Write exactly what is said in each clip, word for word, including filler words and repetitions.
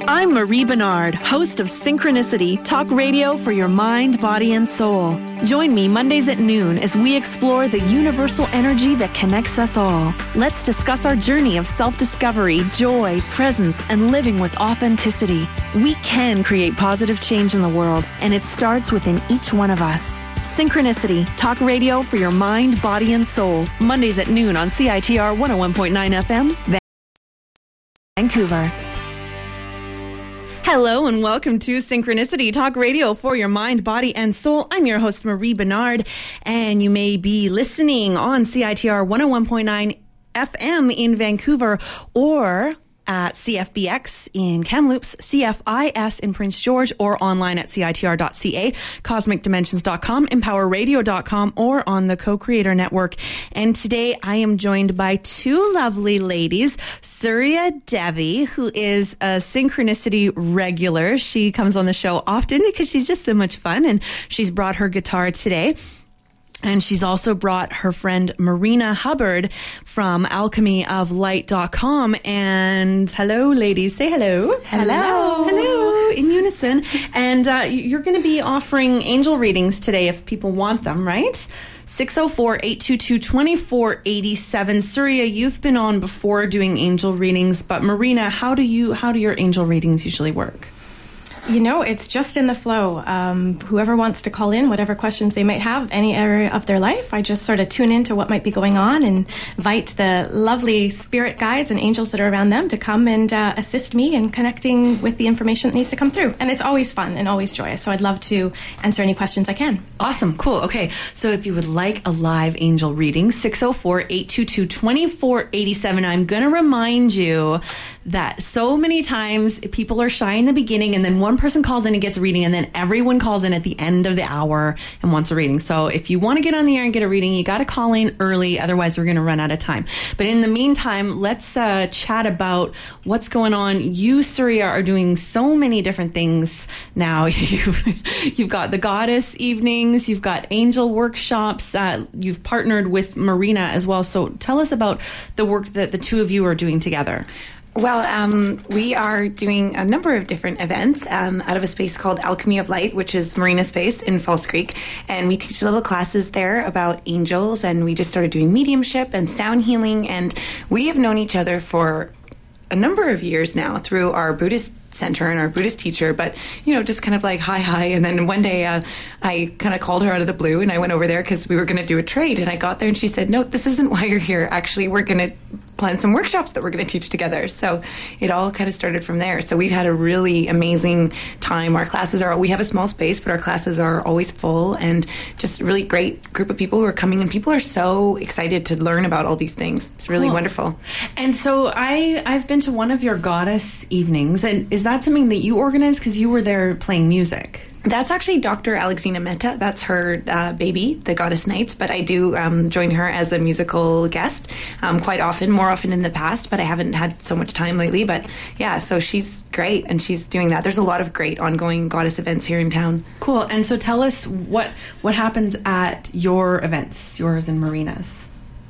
I'm Marie Bernard, host of Synchronicity, talk radio for your mind, body, and soul. Join me Mondays at noon as we explore the universal energy that connects us all. Let's discuss our journey of self-discovery, joy, presence, and living with authenticity. We can create positive change in the world, and it starts within each one of us. Synchronicity, talk radio for your mind, body, and soul. Mondays at noon on C I T R one oh one point nine F M, Vancouver. Hello and welcome to Synchronicity, talk radio for your mind, body, and soul. I'm your host, Marie Bernard, and you may be listening on C I T R one oh one point nine F M in Vancouver or at C F B X in Kamloops, C F I S in Prince George, or online at C I T R dot C A, cosmic dimensions dot com, empower radio dot com, or on the Co-Creator Network. And today I am joined by two lovely ladies, Surya Devi, who is a Synchronicity regular. She comes on the show often because she's just so much fun, and she's brought her guitar today. And she's also brought her friend Marina Hubbard from alchemy of light dot com. And hello, ladies. Say hello. Hello. Hello. In unison. And uh, you're going to be offering angel readings today if people want them, right? six oh four, eight two two, two four eight seven. Surya, you've been on before doing angel readings, but Marina, how do you how do your angel readings usually work? You know, it's just in the flow. Um, whoever wants to call in, whatever questions they might have, any area of their life, I just sort of tune into what might be going on and invite the lovely spirit guides and angels that are around them to come and uh, assist me in connecting with the information that needs to come through. And it's always fun and always joyous. So I'd love to answer any questions I can. Awesome. Cool. Okay. So if you would like a live angel reading, six oh four, eight two two, two four eight seven. I'm going to remind you that so many times people are shy in the beginning, and then one person calls in and gets a reading, and then everyone calls in at the end of the hour and wants a reading. So if you want to get on the air and get a reading, you got to call in early. Otherwise, we're going to run out of time. But in the meantime, let's uh, chat about what's going on. You, Surya, are doing so many different things now. you've, you've got the goddess evenings. You've got angel workshops. Uh, you've partnered with Marina as well. So tell us about the work that the two of you are doing together. Well, um, we are doing a number of different events um, out of a space called Alchemy of Light, which is Marina's space in False Creek. And we teach little classes there about angels, and we just started doing mediumship and sound healing. And we have known each other for a number of years now through our Buddhist center and our Buddhist teacher, but, you know, just kind of like, hi, hi. And then one day uh, I kind of called her out of the blue, and I went over there because we were going to do a trade. And I got there and she said, no, this isn't why you're here. Actually, we're going to plan some workshops that we're going to teach together. So it all kind of started from there. So we've had a really amazing time. Our classes are, we have a small space, but our classes are always full, and just really great group of people who are coming, and people are so excited to learn about all these things. It's really cool. Wonderful. And so I, I've been to one of your goddess evenings, and is that something that you organized because you were there playing music? That's actually Doctor Alexina Mehta. That's her uh, baby, the Goddess Nights, but I do um, join her as a musical guest um, quite often, more often in the past, but I haven't had so much time lately. But yeah, so she's great, and she's doing that. There's a lot of great ongoing goddess events here in town. Cool. And so tell us what what happens at your events, yours and Marina's.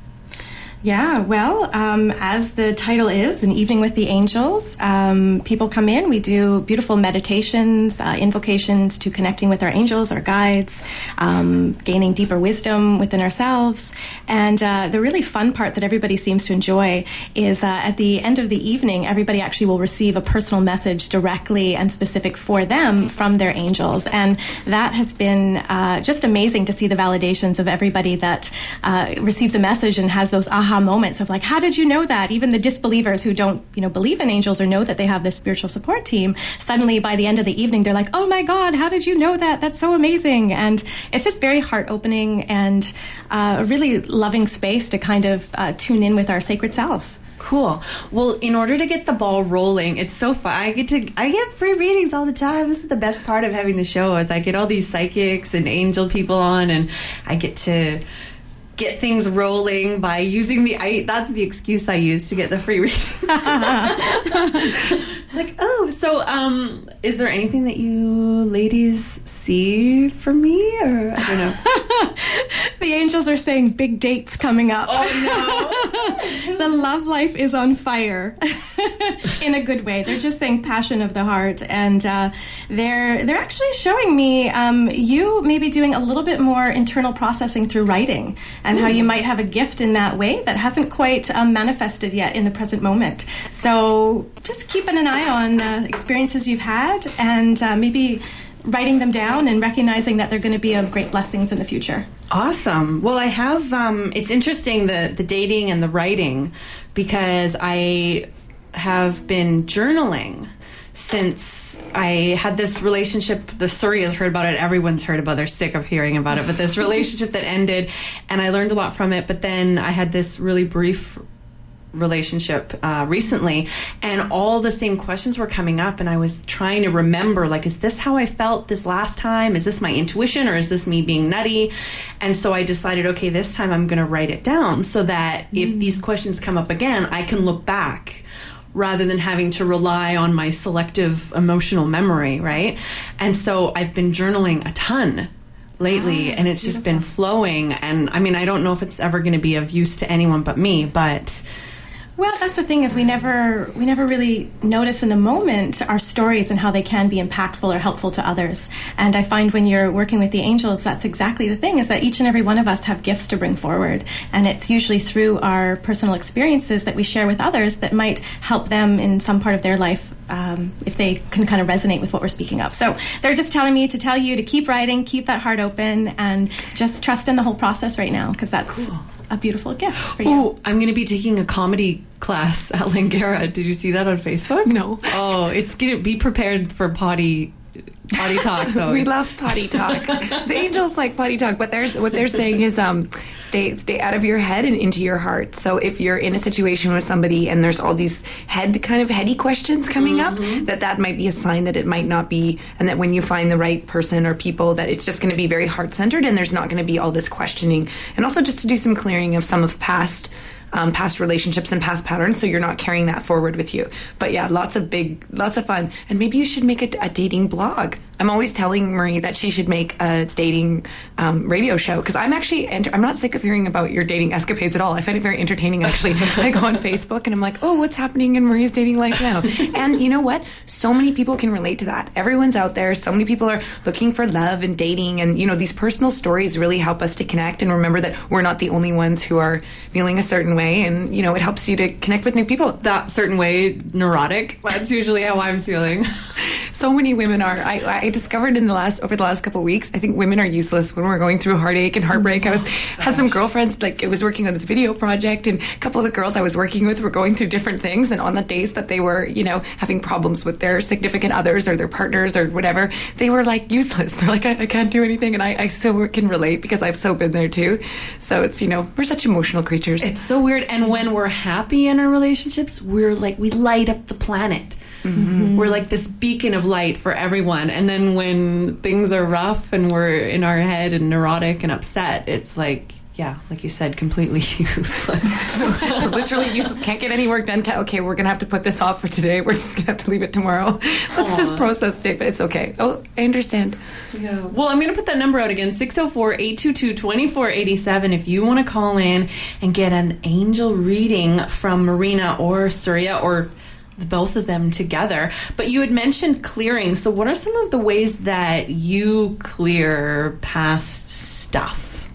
Yeah, well, um, as the title is, An Evening with the Angels, um, people come in, we do beautiful meditations, uh, invocations to connecting with our angels, our guides, um, gaining deeper wisdom within ourselves. And uh, the really fun part that everybody seems to enjoy is uh, at the end of the evening, everybody actually will receive a personal message directly and specific for them from their angels. And that has been uh, just amazing to see the validations of everybody that uh, receives a message and has those aha moments of like, how did you know that? Even the disbelievers who don't, you know, believe in angels or know that they have this spiritual support team, suddenly by the end of the evening, they're like, oh my God, how did you know that? That's so amazing. And it's just very heart-opening and uh, a really loving space to kind of uh, tune in with our sacred self. Cool. Well, in order to get the ball rolling, it's so fun. I get to I get free readings all the time. This is the best part of having the show, is I get all these psychics and angel people on, and I get to get things rolling by using the, I, that's the excuse I use to get the free readings. It's like, oh, so um, is there anything that you ladies see from me? Or I don't know. The angels are saying big dates coming up. Oh, no. The love life is on fire in a good way. They're just saying passion of the heart. And uh, they're they're actually showing me um, you maybe doing a little bit more internal processing through writing and mm. how you might have a gift in that way that hasn't quite um, manifested yet in the present moment. So just keeping an eye on uh, experiences you've had and uh, maybe writing them down and recognizing that they're going to be of great blessings in the future. Awesome. Well, I have, um, it's interesting, the, the dating and the writing, because I have been journaling since I had this relationship. The Surya's heard about it. Everyone's heard about it. They're sick of hearing about it. But this relationship that ended, and I learned a lot from it. But then I had this really brief relationship uh, recently, and all the same questions were coming up, and I was trying to remember, like, is this how I felt this last time? Is this my intuition, or is this me being nutty? And so I decided, okay, this time I'm going to write it down so that mm. if these questions come up again, I can look back rather than having to rely on my selective emotional memory, right? And so I've been journaling a ton lately, ah, and it's beautiful. Just been flowing. And I mean, I don't know if it's ever going to be of use to anyone but me, but well, that's the thing, is we never we never really notice in the moment our stories and how they can be impactful or helpful to others. And I find when you're working with the angels, that's exactly the thing, is that each and every one of us have gifts to bring forward. And it's usually through our personal experiences that we share with others that might help them in some part of their life, um, if they can kind of resonate with what we're speaking of. So they're just telling me to tell you to keep writing, keep that heart open, and just trust in the whole process right now, because that's cool. A beautiful gift for you. Oh, I'm going to be taking a comedy class at Langara. Did you see that on Facebook? No. Oh, it's going to be prepared for potty potty talk, though. We love potty talk. The angels like potty talk, but there's what they're saying is um stay stay out of your head and into your heart. So if you're in a situation with somebody and there's all these head kind of heady questions coming mm-hmm. up, that that might be a sign that it might not be, and that when you find the right person or people, that it's just going to be very heart-centered and there's not going to be all this questioning. And also just to do some clearing of some of past Um, past relationships and past patterns, so you're not carrying that forward with you. But yeah, lots of big, lots of fun. And maybe you should make a, a dating blog. I'm always telling Marie that she should make a dating um, radio show, because I'm actually, enter- I'm not sick of hearing about your dating escapades at all. I find it very entertaining, actually. I go on Facebook and I'm like, oh, what's happening in Marie's dating life now? And you know what? So many people can relate to that. Everyone's out there. So many people are looking for love and dating. And, you know, these personal stories really help us to connect and remember that we're not the only ones who are feeling a certain way. And, you know, it helps you to connect with new people. That certain way, neurotic. That's usually how I'm feeling. So many women are. I, I discovered in the last over the last couple of weeks, I think women are useless when we're going through heartache and heartbreak. Oh, I was gosh. had some girlfriends, like, I was working on this video project, and a couple of the girls I was working with were going through different things, and on the days that they were, you know, having problems with their significant others or their partners or whatever, they were like useless. They're like, I, I can't do anything, and I, I so can relate because I've so been there too. So it's, you know, we're such emotional creatures. It's so weird. And when we're happy in our relationships, we're like, we light up the planet. Mm-hmm. We're like this beacon of light for everyone. And then when things are rough and we're in our head and neurotic and upset, it's like, yeah, like you said, completely useless. Literally useless. Can't get any work done. Okay, we're going to have to put this off for today. We're just going to have to leave it tomorrow. Let's Aww. just process it, but it's okay. Oh, I understand. Yeah. Well, I'm going to put that number out again, six oh four, eight two two, two four eight seven, if you want to call in and get an angel reading from Marina or Surya, or both of them together. But you had mentioned clearing. So what are some of the ways that you clear past stuff?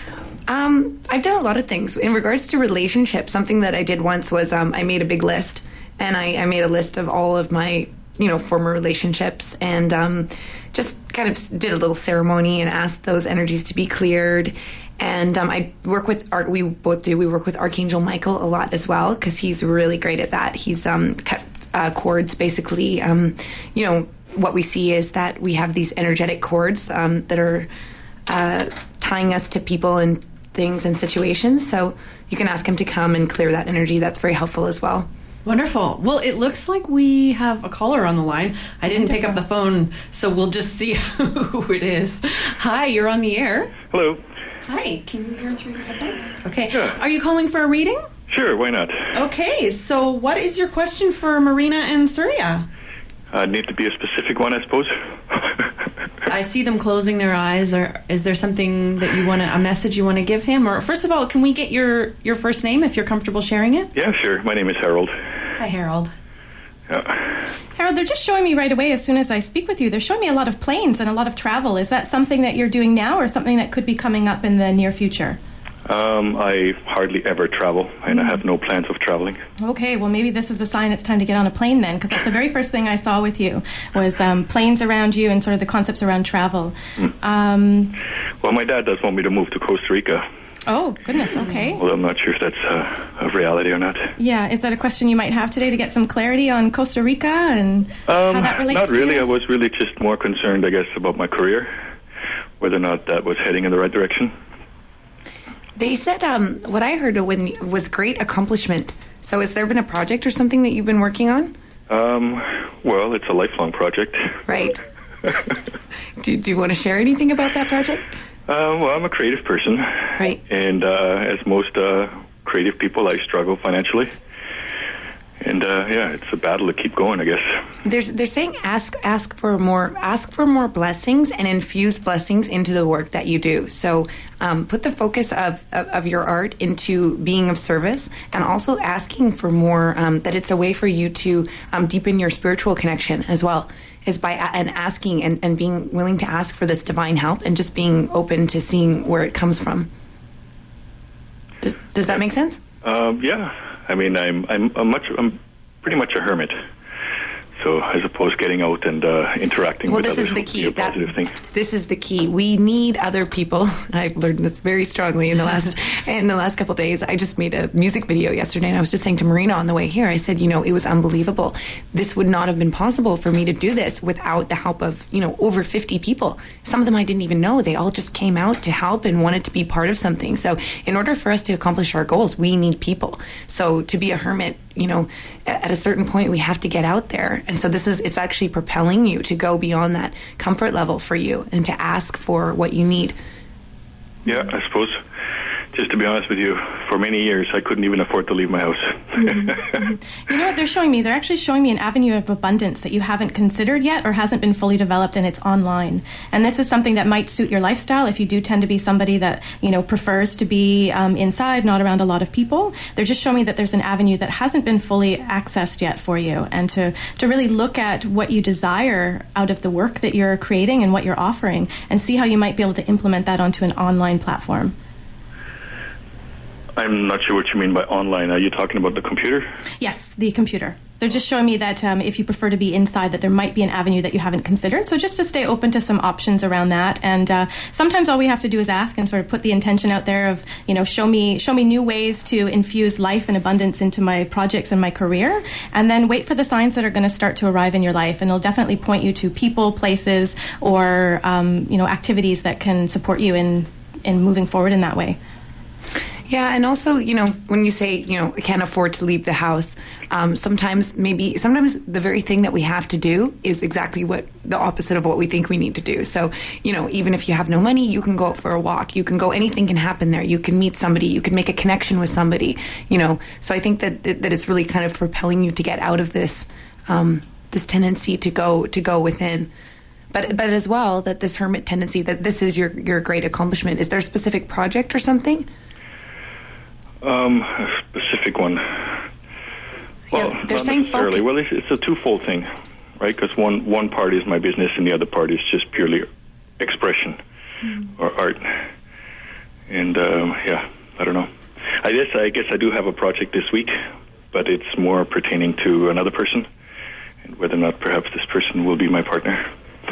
Um, I've done a lot of things. In regards to relationships, something that I did once was um, I made a big list. And I, I made a list of all of my, you know, former relationships, and um, just kind of did a little ceremony and asked those energies to be cleared. And um, I work with, Ar- we both do, we work with Archangel Michael a lot as well, because he's really great at that. He's um, cut uh, cords, basically. Um, you know, what we see is that we have these energetic cords um, that are uh, tying us to people and things and situations. So you can ask him to come and clear that energy. That's very helpful as well. Wonderful. Well, it looks like we have a caller on the line. I didn't pick up the phone, so we'll just see who it is. Hi, you're on the air. Hello. Hi, can you hear through your headphones? Okay. Yeah. Are you calling for a reading? Sure, why not? Okay, so what is your question for Marina and Surya? Uh, need to be a specific one, I suppose. I see them closing their eyes. Or is there something that you want to, a message you want to give him? Or first of all, can we get your, your first name if you're comfortable sharing it? Yeah, sure. My name is Harold. Hi, Harold. Yeah. Harold, they're just showing me right away as soon as I speak with you, they're showing me a lot of planes and a lot of travel. Is that something that you're doing now or something that could be coming up in the near future? Um, I hardly ever travel, and I have no plans of traveling. Okay, well, maybe this is a sign it's time to get on a plane then, because that's the very first thing I saw with you was um, planes around you and sort of the concepts around travel. Mm. Um, well, my dad does want me to move to Costa Rica. Oh, goodness, okay. Well, I'm not sure if that's uh, a reality or not. Yeah, is that a question you might have today to get some clarity on Costa Rica and um, how that relates not to really. you? I was really just more concerned, I guess, about my career, whether or not that was heading in the right direction. They said um, what I heard when was great accomplishment. So has there been a project or something that you've been working on? Um, well, it's a lifelong project. Right. do, do you want to share anything about that project? Uh, well, I'm a creative person. Right. And uh, as most uh, creative people, I struggle financially. And uh, yeah, it's a battle to keep going, I guess. There's, they're saying ask ask for more ask for more blessings and infuse blessings into the work that you do. So um, put the focus of, of, of your art into being of service, and also asking for more. Um, that it's a way for you to um, deepen your spiritual connection as well. Is by a- and asking and, and being willing to ask for this divine help, and just being open to seeing where it comes from. Does, does that make sense? Um, yeah. I mean, I'm I'm a much I'm pretty much a hermit. So I suppose getting out and uh, interacting well, with this others is the would key. be a That, positive thing. This is the key. We need other people. I've learned this very strongly in the last in the last couple of days. I just made a music video yesterday, and I was just saying to Marina on the way here, I said, you know, it was unbelievable. This would not have been possible for me to do this without the help of, you know, over fifty people. Some of them I didn't even know. They all just came out to help and wanted to be part of something. So in order for us to accomplish our goals, we need people. So to be a hermit, you know, at a certain point we have to get out there. And so this is, it's actually propelling you to go beyond that comfort level for you and to ask for what you need. Yeah, I suppose. Just to be honest with you, for many years I couldn't even afford to leave my house. Mm-hmm. You know what they're showing me? They're actually showing me an avenue of abundance that you haven't considered yet or hasn't been fully developed, and it's online. And this is something that might suit your lifestyle if you do tend to be somebody that, you know, prefers to be um, inside, not around a lot of people. They're just showing me that there's an avenue that hasn't been fully accessed yet for you, and to, to really look at what you desire out of the work that you're creating and what you're offering, and see how you might be able to implement that onto an online platform. I'm not sure what you mean by online. Are you talking about the computer? Yes, the computer. They're just showing me that um, if you prefer to be inside, that there might be an avenue that you haven't considered. So just to stay open to some options around that. And uh, sometimes all we have to do is ask and sort of put the intention out there of, you know, show me show me new ways to infuse life and abundance into my projects and my career. And then wait for the signs that are going to start to arrive in your life. And it'll definitely point you to people, places, or, um, you know, activities that can support you in, in moving forward in that way. Yeah, and also, you know, when you say, you know, I can't afford to leave the house, um, sometimes maybe, sometimes the very thing that we have to do is exactly what, the opposite of what we think we need to do. So, you know, even if you have no money, you can go out for a walk. You can go, anything can happen there. You can meet somebody. You can make a connection with somebody, you know. So I think that, that it's really kind of propelling you to get out of this, um, this tendency to go, to go within. But, but as well, that this hermit tendency, that this is your, your great accomplishment. Is there a specific project or something? Um, a specific one. Well, yeah, they're not saying necessarily. focus. Well, it's, it's a twofold thing, right? Because one one part is my business, and the other part is just purely expression mm. or art. And um, yeah, I don't know. I guess I guess I do have a project this week, but it's more pertaining to another person, and whether or not perhaps this person will be my partner.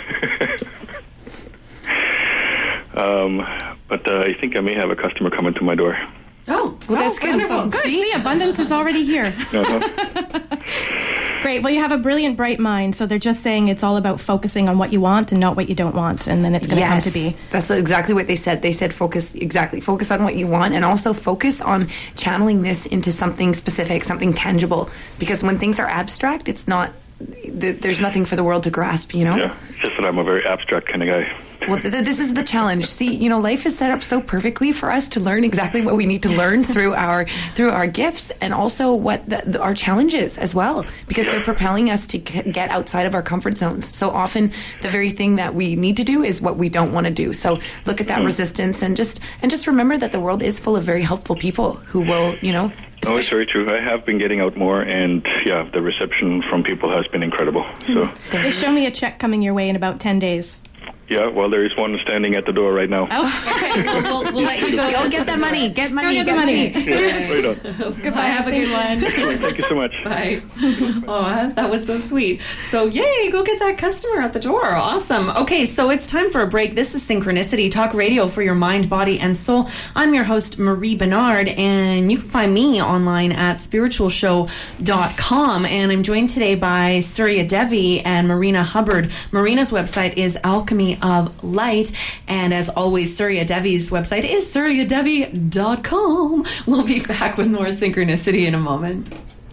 um, but uh, I think I may have a customer coming to my door. Oh, well, that's oh, good. Wonderful. Good. See, See abundance is already here. Uh-huh. Great. Well, you have a brilliant, bright mind. So they're just saying it's all about focusing on what you want and not what you don't want, and then it's going to yes, come to be. That's exactly what they said. They said focus, exactly, focus on what you want, and also focus on channeling this into something specific, something tangible. Because when things are abstract, it's not, th- there's nothing for the world to grasp, you know? Yeah, it's just that I'm a very abstract kind of guy. Well, th- th- this is the challenge. See, you know, life is set up so perfectly for us to learn exactly what we need to learn through our through our gifts, and also what the, the, our challenges as well, because they're propelling us to g- get outside of our comfort zones. So often, the very thing that we need to do is what we don't want to do. So look at that mm. resistance, and just and just remember that the world is full of very helpful people who will, you know. No, it's very true. I have been getting out more, and yeah, the reception from people has been incredible. So they show me a check coming your way in about ten days. Yeah, well, there is one standing at the door right now. Oh, okay. we'll, we'll, we'll let you go. Go get that money. Get money. Go get, get money. money. Yeah, right on. Goodbye. Have a good one. Thank you so much. Bye. Oh, that was so sweet. So, yay, go get that customer at the door. Awesome. Okay, so it's time for a break. This is Synchronicity Talk Radio for your mind, body, and soul. I'm your host, Marie Bernard, and you can find me online at spiritual show dot com. And I'm joined today by Surya Devi and Marina Hubbard. Marina's website is Alchemy of Light, and as always, Surya Devi's website is surya devi dot com. We'll be back with more Synchronicity in a moment.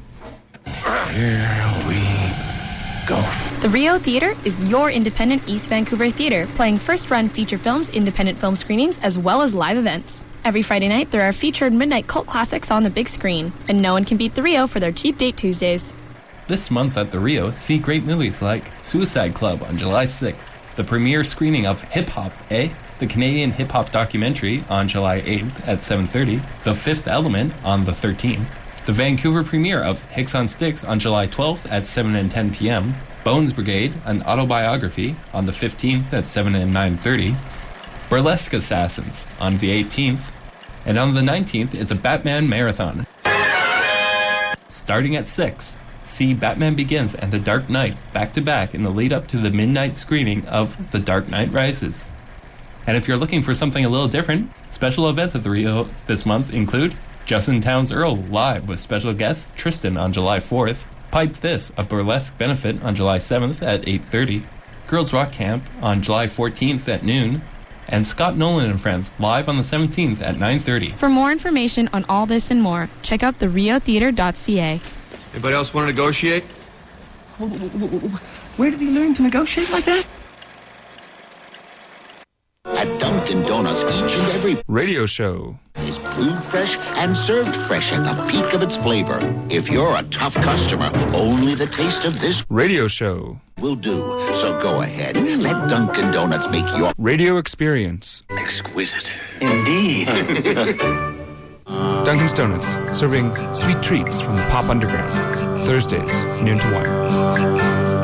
Here we go. The Rio Theatre is your independent East Vancouver theatre, playing first-run feature films, independent film screenings, as well as live events. Every Friday night, there are featured midnight cult classics on the big screen, and no one can beat the Rio for their cheap date Tuesdays. This month at the Rio, see great movies like Suicide Club on July sixth, the premiere screening of Hip Hop, eh? The Canadian hip-hop documentary on July eighth at seven thirty, The Fifth Element on the thirteenth, the Vancouver premiere of Hicks on Sticks on July twelfth at seven and ten p.m., Bones Brigade, an autobiography on the fifteenth at seven and nine thirty, Burlesque Assassins on the eighteenth, and on the nineteenth it's a Batman Marathon. Starting at six. See Batman Begins and The Dark Knight back-to-back in the lead-up to the midnight screening of The Dark Knight Rises. And if you're looking for something a little different, special events at the Rio this month include Justin Townes Earl live with special guest Tristan on July fourth, Pipe This, a burlesque benefit on July seventh at eight thirty, Girls Rock Camp on July fourteenth at noon, and Scott Nolan and Friends live on the seventeenth at nine thirty. For more information on all this and more, check out the rio theatre dot c a. Anybody else want to negotiate? Where did he learn to negotiate like that? At Dunkin' Donuts, each and every radio show is brewed fresh and served fresh at the peak of its flavor. If you're a tough customer, only the taste of this radio show will do. So go ahead, let Dunkin' Donuts make your radio experience exquisite. Indeed. Dunkin's Donuts, serving sweet treats from the pop underground. Thursdays, noon to one.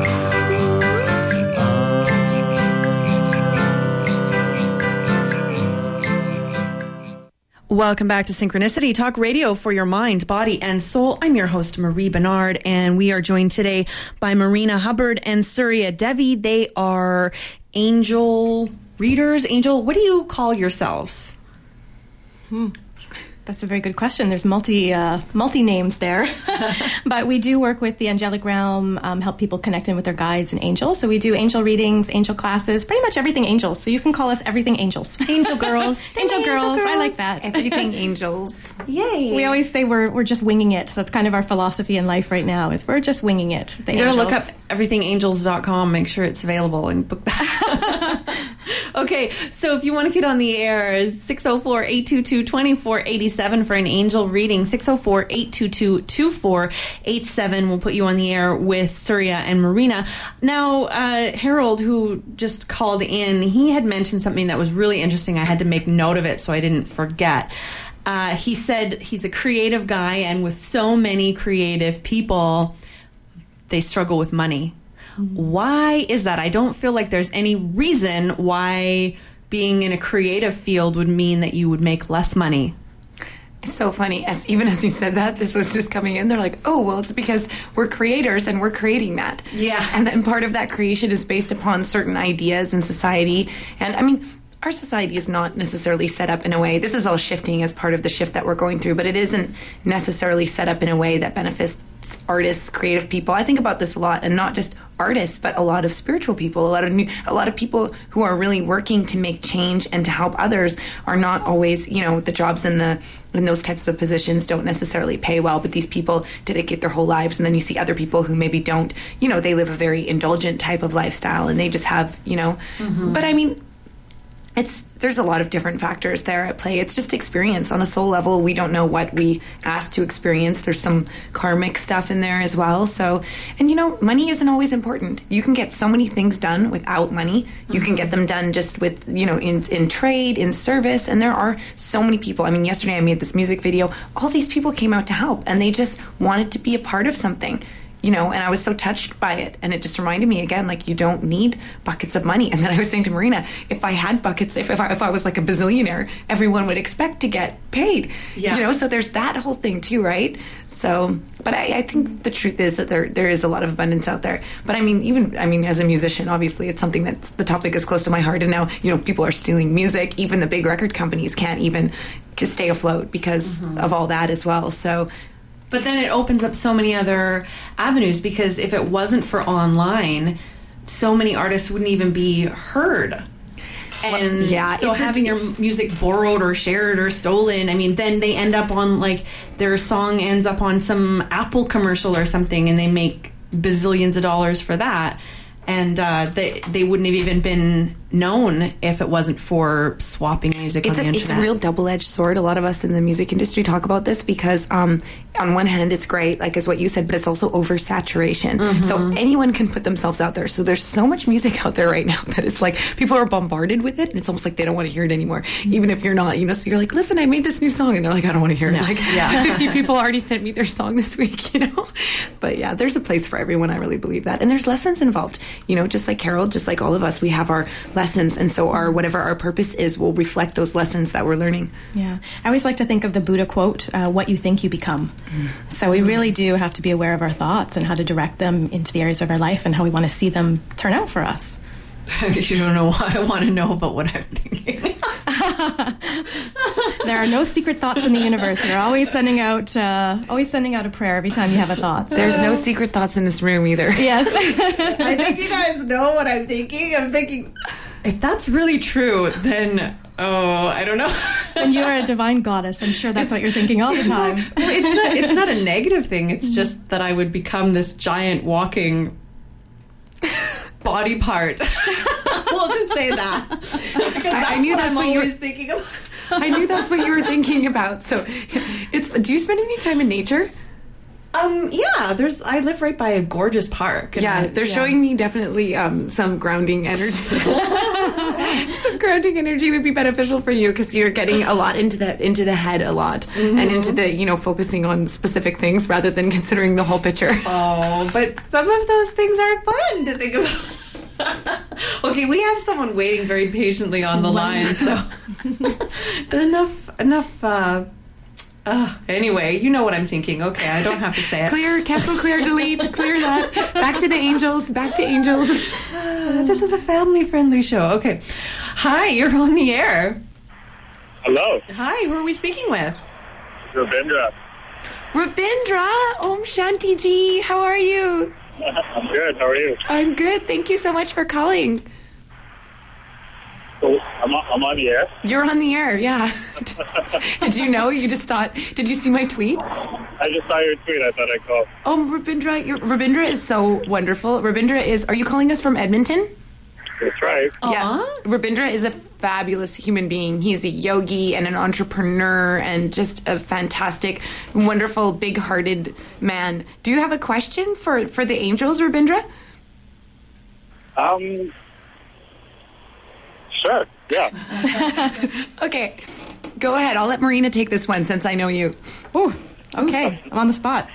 Welcome back to Synchronicity Talk Radio for your mind, body, and soul. I'm your host, Marie Bernard, and we are joined today by Marina Hubbard and Surya Devi. They are angel readers. Angel, what do you call yourselves? Hmm. That's a very good question. There's multi uh, multi names there, but we do work with the angelic realm, um, help people connect in with their guides and angels. So we do angel readings, angel classes, pretty much everything angels. So you can call us everything angels, angel girls, angel, angel girls. girls. I like that. Everything angels. Yay! We always say we're we're just winging it. That's kind of our philosophy in life right now. Is we're just winging it. The you gotta angels. look up everything angels dot com. Make sure it's available and book that. Okay, so if you want to get on the air, six oh four, eight two two, two four eight seven for an angel reading. six oh four, eight two two, two four eight seven will put you on the air with Surya and Marina. Now, uh, Harold, who just called in, he had mentioned something that was really interesting. I had to make note of it so I didn't forget. Uh, he said he's a creative guy, and with so many creative people, they struggle with money. Why is that? I don't feel like there's any reason why being in a creative field would mean that you would make less money. It's so funny. As even as you said that, this was just coming in. They're like, oh, well, it's because we're creators and we're creating that. Yeah. And then part of that creation is based upon certain ideas in society. And I mean, our society is not necessarily set up in a way, this is all shifting as part of the shift that we're going through, but it isn't necessarily set up in a way that benefits artists, creative people. I think about this a lot, and not just artists, but a lot of spiritual people, a lot of new, a lot of people who are really working to make change and to help others are not always, you know, the jobs in the in those types of positions don't necessarily pay well, but these people dedicate their whole lives. And then you see other people who maybe don't, you know, they live a very indulgent type of lifestyle and they just have, you know, mm-hmm. but I mean, it's there's a lot of different factors there at play. It's just experience on a soul level. We don't know what we asked to experience. There's some karmic stuff in there as well. So, and you know, money isn't always important. You can get so many things done without money. You mm-hmm. can get them done just with, you know, in, in trade, in service. And there are so many people. I mean, yesterday I made this music video. All these people came out to help, and they just wanted to be a part of something. You know, and I was so touched by it. And it just reminded me again, like, you don't need buckets of money. And then I was saying to Marina, if I had buckets, if, if, I, if I was like a bazillionaire, everyone would expect to get paid. Yeah. You know, so there's that whole thing too, right? So, but I, I think the truth is that there there is a lot of abundance out there. But I mean, even, I mean, as a musician, obviously, it's something that's, the topic is close to my heart. And now, you know, people are stealing music. Even the big record companies can't even stay afloat because mm-hmm. of all that as well. So, but then it opens up so many other avenues, because if it wasn't for online, so many artists wouldn't even be heard. And well, yeah, so having your music borrowed or shared or stolen, I mean, then they end up on, like, their song ends up on some Apple commercial or something, and they make bazillions of dollars for that. And uh, they they wouldn't have even been known if it wasn't for swapping music it's on the a, internet. It's a real double-edged sword. A lot of us in the music industry talk about this because um, on one hand it's great, like as what you said, but it's also oversaturation. Mm-hmm. So anyone can put themselves out there. So there's so much music out there right now that it's like people are bombarded with it, and it's almost like they don't want to hear it anymore, even if you're not, you know. So you're like, listen, I made this new song, and they're like, I don't want to hear it. Yeah. Like yeah. fifty people already sent me their song this week, you know. But yeah, there's a place for everyone. I really believe that, and there's lessons involved. You know, just like Carol, just like all of us, we have our lessons, and so our whatever our purpose is will reflect those lessons that we're learning. Yeah, I always like to think of the Buddha quote, uh, "What you think, you become." Mm. So we really do have to be aware of our thoughts and how to direct them into the areas of our life and how we want to see them turn out for us. You don't know why I want to know about what I'm thinking. There are no secret thoughts in the universe. You're always sending out, uh, always sending out a prayer every time you have a thought. There's no secret thoughts in this room either. Yes. I think you guys know what I'm thinking. I'm thinking, if that's really true, then oh, I don't know. And you are a divine goddess. I'm sure that's what you're thinking all the time. Well, it's not. It's not a negative thing. It's mm-hmm. just that I would become this giant walking body part. We'll just say that, because that's I, I knew what that's I'm what always you were thinking about. I knew that's what you were thinking about. So, it's. Do you spend any time in nature? Um. Yeah. There's. I live right by a gorgeous park. Yeah. I, they're yeah. showing me definitely um, some grounding energy. Some grounding energy would be beneficial for you because you're getting a lot into that into the head a lot mm-hmm. and into the you know focusing on specific things rather than considering the whole picture. Oh, but some of those things are fun to think about. Okay, we have someone waiting very patiently on the line, so enough, enough. Uh, uh, anyway, you know what I'm thinking. Okay, I don't have to say it. Clear, cancel, clear, delete, clear that. Back to the angels. Back to angels. Uh, this is a family-friendly show. Okay, hi, you're on the air. Hello. Hi, who are we speaking with? Rabindra. Rabindra, Om Shanti Ji. How are you? I'm good. How are you? I'm good. Thank you so much for calling. So I'm on, I'm on the air? You're on the air, yeah. Did you know? You just thought, did you see my tweet? I just saw your tweet. I thought I'd call. Oh, Rabindra, your, Rabindra is so wonderful. Rabindra is, are you calling us from Edmonton? That's right. Yeah. Rabindra is a fabulous human being. He's a yogi and an entrepreneur and just a fantastic, wonderful, big-hearted man. Do you have a question for, for the angels, Rabindra? Um, sure, yeah. Okay, go ahead. I'll let Marina take this one since I know you. Oh, okay. I'm on the spot.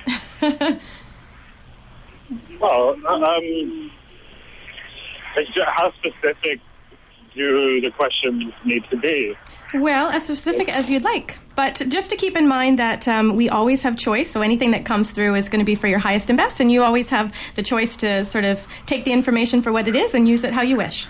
Well, um... how specific do the questions need to be? Well, as specific as you'd like. But just to keep in mind that um, we always have choice, so anything that comes through is going to be for your highest and best, and you always have the choice to sort of take the information for what it is and use it how you wish.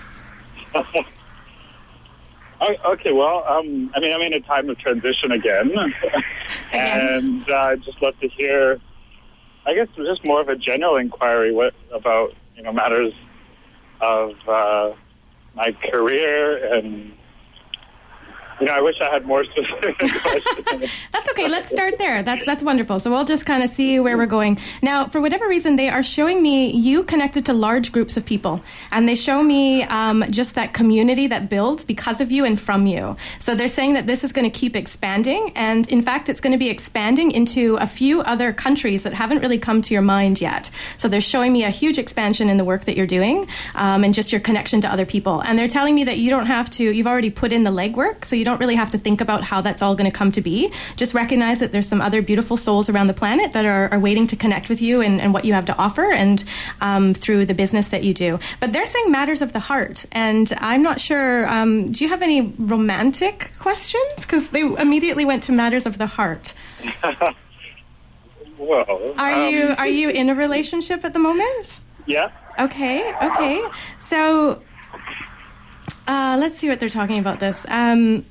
Okay, well, um, I mean, I'm in a time of transition again, and uh, I'd just love to hear, I guess, just more of a general inquiry what about, you know, matters of uh, my career and you know, I wish I had more specific questions. That's okay. Let's start there. That's that's wonderful. So we'll just kind of see where we're going. Now, for whatever reason, they are showing me you connected to large groups of people. And they show me um, just that community that builds because of you and from you. So they're saying that this is going to keep expanding. And in fact, it's going to be expanding into a few other countries that haven't really come to your mind yet. So they're showing me a huge expansion in the work that you're doing um, and just your connection to other people. And they're telling me that you don't have to, you've already put in the legwork, so you don't really have to think about how that's all going to come to be. Just recognize that there's some other beautiful souls around the planet that are, are waiting to connect with you and, and what you have to offer and um, through the business that you do. But they're saying matters of the heart. And I'm not sure, um, do you have any romantic questions? Because they immediately went to matters of the heart. Well, are um, you are you in a relationship at the moment? Yeah. Okay, okay. So uh, let's see what they're talking about this. Um,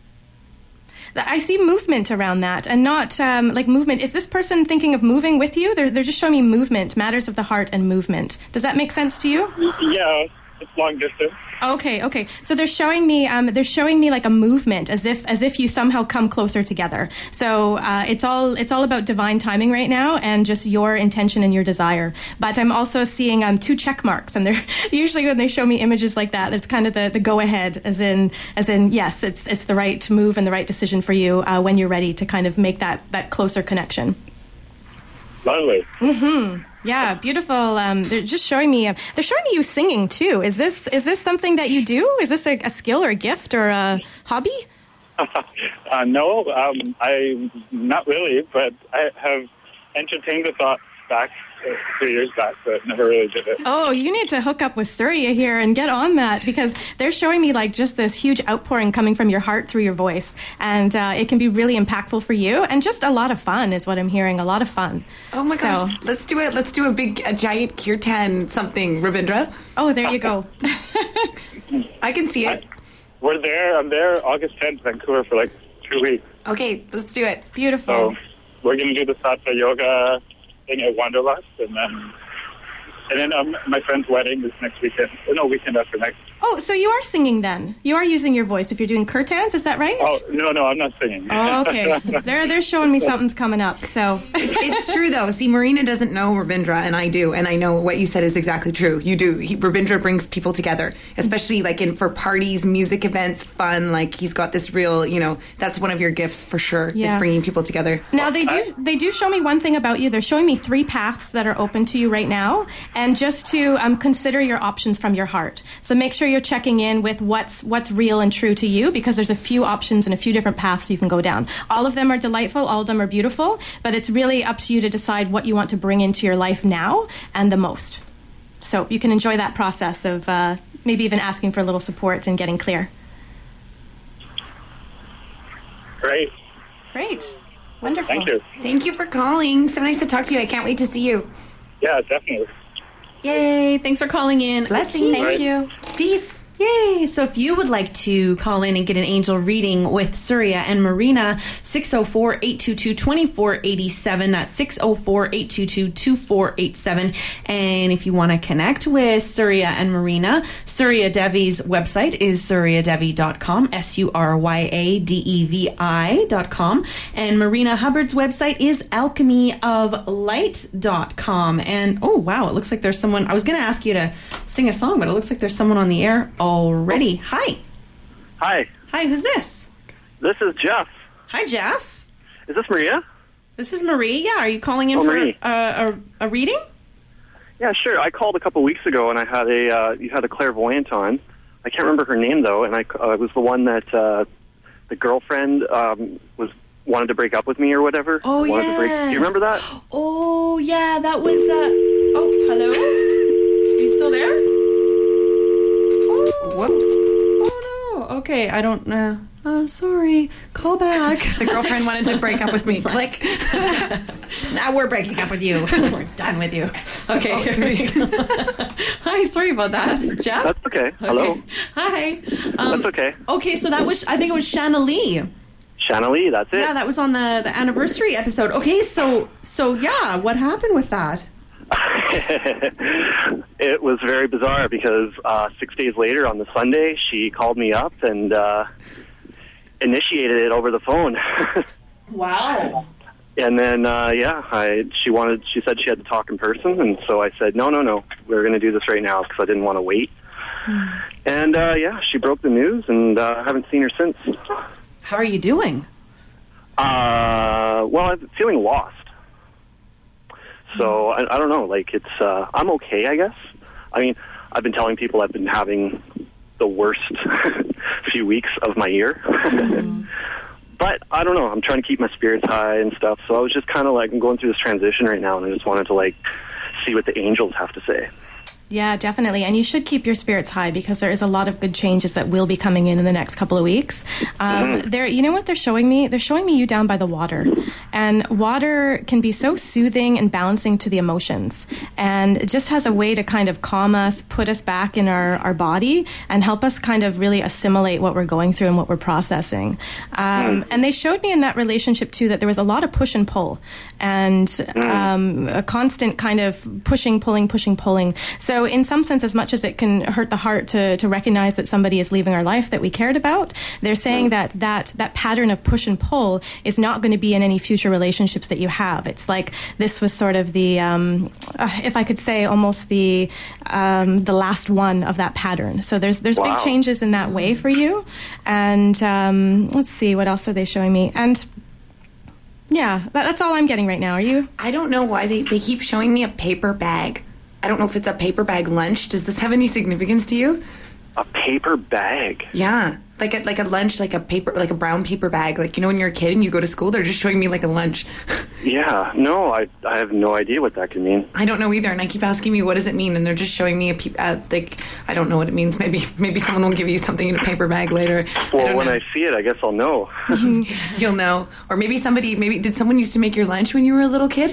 I see movement around that and not um, like movement. Is this person thinking of moving with you? They're, they're just showing me movement, matters of the heart and movement. Does that make sense to you? Yeah, it's long distance. Okay, okay. So they're showing me, um, they're showing me like a movement, as if, as if you somehow come closer together. So uh, it's all, it's all about divine timing right now, and just your intention and your desire. But I'm also seeing um, two check marks, and they're usually when they show me images like that, it's kind of the, the go ahead, as in, as in, yes, it's it's the right move and the right decision for you uh, when you're ready to kind of make that that closer connection. Lovely. Mm-hmm. Yeah, beautiful. Um, they're just showing me. Uh, they're showing me you singing too. Is this is this something that you do? Is this a, a skill or a gift or a hobby? uh, no, um, I not really, but I have entertained the thought back uh, three years back, but never really did it. Oh, you need to hook up with Surya here and get on that, because they're showing me like just this huge outpouring coming from your heart through your voice, and uh, it can be really impactful for you, and just a lot of fun is what I'm hearing. A lot of fun. Oh my so, gosh, let's do it. Let's do a big, a giant kirtan something, Rabindra. Oh, there you go. I can see it. I, we're there. I'm there August tenth, Vancouver, for like two weeks. Okay, let's do it. Beautiful. So we're going to do the Satya Yoga thing at Wanderlust, and then and then um, my friend's wedding is next weekend. Oh, no, weekend after next. Oh, so you are singing then? You are using your voice if you're doing kirtans, is that right? Oh, no, no, I'm not singing. Oh, okay. they're, they're showing me something's coming up, so. It's true, though. See, Marina doesn't know Rabindra, and I do, and I know what you said is exactly true. You do. He, Rabindra brings people together, especially like in for parties, music events, fun. Like, he's got this real, you know, that's one of your gifts for sure, yeah. is bringing people together. Now, they do they do show me one thing about you. They're showing me three paths that are open to you right now, and just to um, consider your options from your heart. So make sure you're checking in with what's what's real and true to you, because there's a few options and a few different paths you can go down. All of them are delightful, all of them are beautiful, but it's really up to you to decide what you want to bring into your life now and the most. So you can enjoy that process of uh, maybe even asking for a little support and getting clear. Great. Great. Wonderful. Thank you. Thank you for calling. So nice to talk to you. I can't wait to see you. Yeah, definitely. Yay. Thanks for calling in. Blessings. Thank Right. you. Peace. Yay! So if you would like to call in and get an angel reading with Surya and Marina, six oh four, eight two two, two four eight seven. That's six oh four, eight two two, two four eight seven. And if you want to connect with Surya and Marina, Surya Devi's website is surya devi dot com, S U R Y A D E V I dot com. And Marina Hubbard's website is alchemy of light dot com. And oh, wow, it looks like there's someone. I was going to ask you to sing a song, but it looks like there's someone on the air already. Hi. Hi. Hi, who's this? This is Jeff. Hi, Jeff. Is this Maria? This is Marie. Yeah, are you calling in oh, for Marie. uh, a, a reading? Yeah, sure. I called a couple weeks ago, and I had a uh, you had a clairvoyant on. I can't remember her name though, and I uh, was the one that uh, the girlfriend um, was wanted to break up with me or whatever. Oh wanted yes. to break, do you remember that? Oh yeah, that was. Uh, oh, hello. Are you still there? Oh, whoops. Oh no. Okay, I don't know. Uh, oh, sorry. Call back. The girlfriend wanted to break up with me. Click. Now we're breaking up with you. We're done with you. Okay. Hi, sorry about that. Jeff? That's okay. Hello. Okay. Hi. Um, That's okay. Okay, so that was, I think it was Shanna Lee. Shanna Lee, that's it. Yeah, that was on the, the anniversary episode. Okay, so, so yeah, what happened with that? It was very bizarre because uh, six days later on the Sunday, she called me up and uh, initiated it over the phone. Wow. And then, uh, yeah, I she wanted. She said she had to talk in person, and so I said, no, no, no, we're going to do this right now because I didn't want to wait. Mm. And uh, yeah, she broke the news, and uh, I haven't seen her since. How are you doing? Uh, well, I'm feeling lost. So I, I don't know. Like it's, uh, I'm okay, I guess. I mean, I've been telling people I've been having the worst few weeks of my year. Mm. But I don't know. I'm trying to keep my spirits high and stuff. So I was just kind of like, I'm going through this transition right now, and I just wanted to like see what the angels have to say. Yeah, definitely. And you should keep your spirits high because there is a lot of good changes that will be coming in in the next couple of weeks. Um, mm. They're, you know what they're showing me? They're showing me you down by the water. And water can be so soothing and balancing to the emotions. And it just has a way to kind of calm us, put us back in our, our body, and help us kind of really assimilate what we're going through and what we're processing. Um, mm. And they showed me in that relationship, too, that there was a lot of push and pull. And um, a constant kind of pushing, pulling, pushing, pulling. So So in some sense, as much as it can hurt the heart to, to recognize that somebody is leaving our life that we cared about, they're saying that, that that pattern of push and pull is not going to be in any future relationships that you have. It's like this was sort of the, um, uh, if I could say, almost the um, the last one of that pattern. So there's there's wow. big changes in that way for you. And um, let's see, what else are they showing me? And yeah, that, that's all I'm getting right now. Are you? I don't know why they, they keep showing me a paper bag. I don't know if it's a paper bag lunch. Does this have any significance to you? A paper bag? Yeah. Like a, like a lunch, like a paper, like a brown paper bag. Like, you know, when you're a kid and you go to school, they're just showing me like a lunch. Yeah. No, I I have no idea what that could mean. I don't know either. And I keep asking me, what does it mean? And they're just showing me a, pe- uh, like, I don't know what it means. Maybe maybe someone will give you something in a paper bag later. Well, I when know. I see it, I guess I'll know. You'll know. Or maybe somebody, maybe, did someone used to make your lunch when you were a little kid?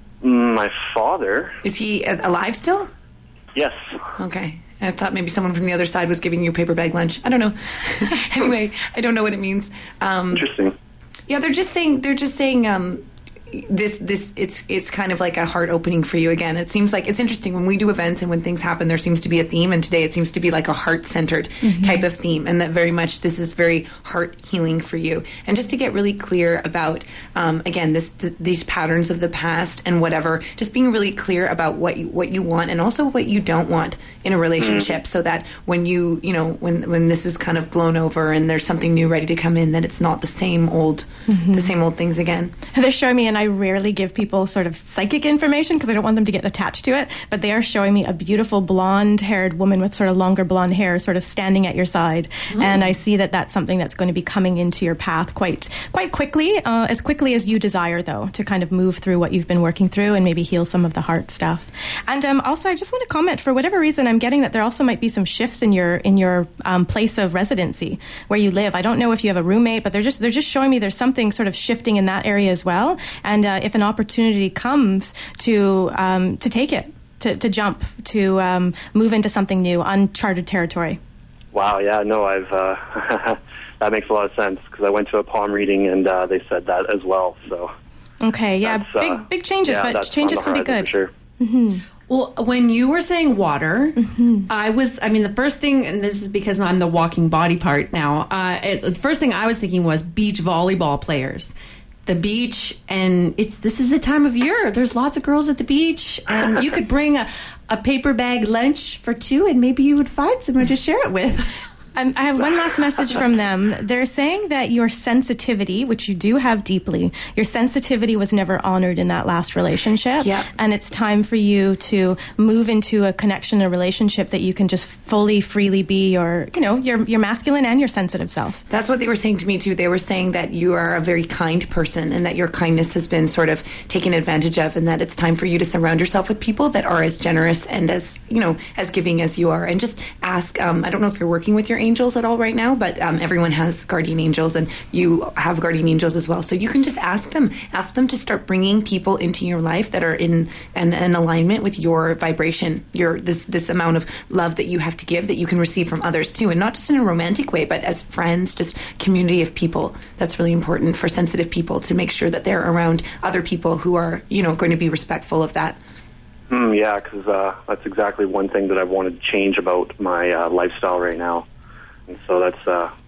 My father. Is he alive still? Yes. Okay. I thought maybe someone from the other side was giving you a paper bag lunch. I don't know. Anyway, I don't know what it means. Um, Interesting. Yeah, they're just saying, they're just saying, um, this, this, it's, it's kind of like a heart opening for you again. It seems like it's interesting when we do events and when things happen, there seems to be a theme. And today it seems to be like a heart centered mm-hmm. type of theme. And that very much this is very heart healing for you. And just to get really clear about, um, again, this, th- these patterns of the past and whatever, just being really clear about what you, what you want and also what you don't want in a relationship mm-hmm. so that when you, you know, when, when this is kind of blown over and there's something new ready to come in, that it's not the same old, mm-hmm. the same old things again. They're showing me, and I rarely give people sort of psychic information because I don't want them to get attached to it, but they are showing me a beautiful blonde-haired woman with sort of longer blonde hair sort of standing at your side. Mm. And I see that that's something that's going to be coming into your path quite quite quickly, uh, as quickly as you desire, though, to kind of move through what you've been working through and maybe heal some of the heart stuff. And um, also, I just want to comment, for whatever reason, I'm getting that there also might be some shifts in your in your um, place of residency where you live. I don't know if you have a roommate, but they're just they're just showing me there's something sort of shifting in that area as well. And uh, if an opportunity comes to um, to take it, to, to jump, to um, move into something new, uncharted territory. Wow, yeah, no, I've uh, that makes a lot of sense because I went to a palm reading and uh, they said that as well. So okay, yeah, that's, big uh, big changes, yeah, but changes can be good. For sure. Mm-hmm. Well, when you were saying water, mm-hmm. I was, I mean, the first thing, and this is because I'm the walking body part now, uh, it, the first thing I was thinking was beach volleyball players. The beach, and it's this is the time of year. There's lots of girls at the beach, and you could bring a, a paper bag lunch for two, and maybe you would find someone to share it with. Um, I have one last message from them. They're saying that your sensitivity, which you do have deeply, your sensitivity was never honored in that last relationship. Yep. And it's time for you to move into a connection, a relationship that you can just fully, freely be your, you know, your, your masculine and your sensitive self. That's what they were saying to me, too. They were saying that you are a very kind person and that your kindness has been sort of taken advantage of and that it's time for you to surround yourself with people that are as generous and as, you know, as giving as you are. And just ask, um, I don't know if you're working with your angels at all right now, but um, everyone has guardian angels and you have guardian angels as well. So you can just ask them, ask them to start bringing people into your life that are in an, an alignment with your vibration, your this this amount of love that you have to give that you can receive from others too. And not just in a romantic way, but as friends, just community of people. That's really important for sensitive people to make sure that they're around other people who are, you know, going to be respectful of that. Mm, yeah, because uh, that's exactly one thing that I've wanted to change about my uh, lifestyle right now. And so that's uh,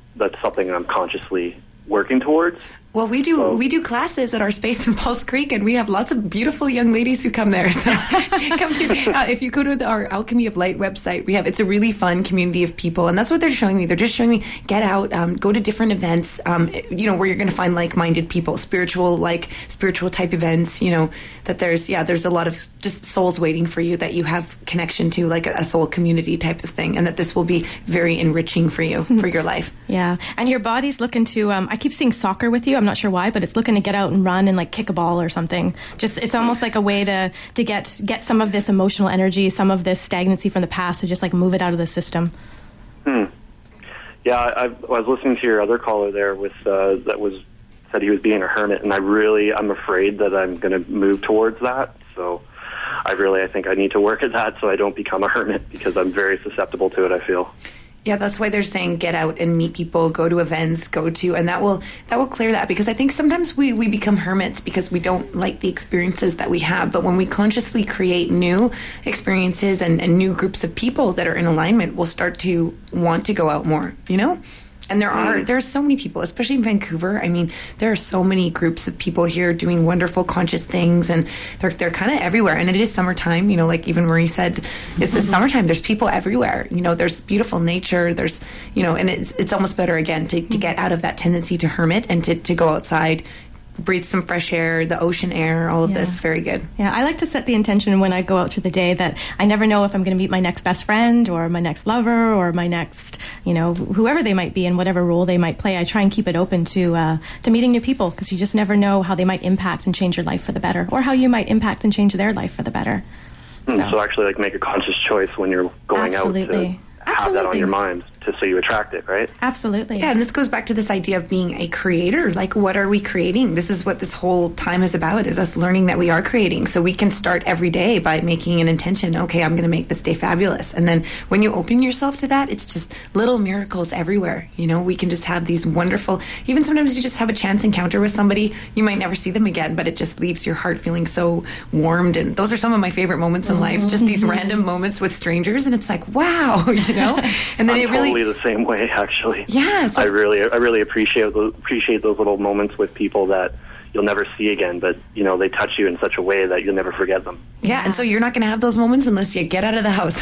that's something I'm consciously working towards. Well, we do so. we do classes at our space in False Creek, and we have lots of beautiful young ladies who come there. So come to uh, if you go to the, our Alchemy of Light website, we have it's a really fun community of people, and that's what they're showing me. They're just showing me get out, um, go to different events, um, you know, where you're going to find like-minded people, spiritual like spiritual type events. You know that there's yeah there's a lot of just souls waiting for you that you have connection to, like a, a soul community type of thing, and that this will be very enriching for you for your life. Yeah, and your body's looking to. Um, I keep seeing soccer with you. I'm not sure why, but it's looking to get out and run and like kick a ball or something. Just it's almost like a way to to get get some of this emotional energy, some of this stagnancy from the past, to just like move it out of the system. Hmm. Yeah, I, I was listening to your other caller there with uh, that was said he was being a hermit, and I really I'm afraid that I'm going to move towards that. So I really I think I need to work at that so I don't become a hermit, because I'm very susceptible to it, I feel. Yeah, that's why they're saying get out and meet people, go to events, go to, and that will that will clear that, because I think sometimes we, we become hermits because we don't like the experiences that we have. But when we consciously create new experiences and, and new groups of people that are in alignment, we'll start to want to go out more, you know? And there are there are so many people, especially in Vancouver. I mean, there are so many groups of people here doing wonderful conscious things, and they're they're kind of everywhere. And it is summertime, you know, like even Marie said, it's the summertime. There's people everywhere. You know, there's beautiful nature. There's, you know, and it's it's almost better again to, to get out of that tendency to hermit and to, to go outside, breathe some fresh air, the ocean air, all of yeah. this. Very good. Yeah, I like to set the intention when I go out through the day that I never know if I'm going to meet my next best friend or my next lover or my next, you know, whoever they might be in whatever role they might play. I try and keep it open to uh, to meeting new people, because you just never know how they might impact and change your life for the better, or how you might impact and change their life for the better. So, so actually, like, make a conscious choice when you're going Absolutely. out to have Absolutely. that on your mind, to so you attract it, right? Absolutely. Yeah, and this goes back to this idea of being a creator. Like, what are we creating? This is what this whole time is about, is us learning that we are creating. So we can start every day by making an intention. Okay, I'm going to make this day fabulous. And then when you open yourself to that, it's just little miracles everywhere. You know, we can just have these wonderful, even sometimes you just have a chance encounter with somebody. You might never see them again, but it just leaves your heart feeling so warmed. And those are some of my favorite moments in mm-hmm. life, just these random moments with strangers. And it's like, wow, you know? And then I'm it really... totally the same way, actually. Yeah. So I really, I really appreciate those, appreciate those little moments with people that you'll never see again, but, you know, they touch you in such a way that you'll never forget them. Yeah, and so you're not going to have those moments unless you get out of the house.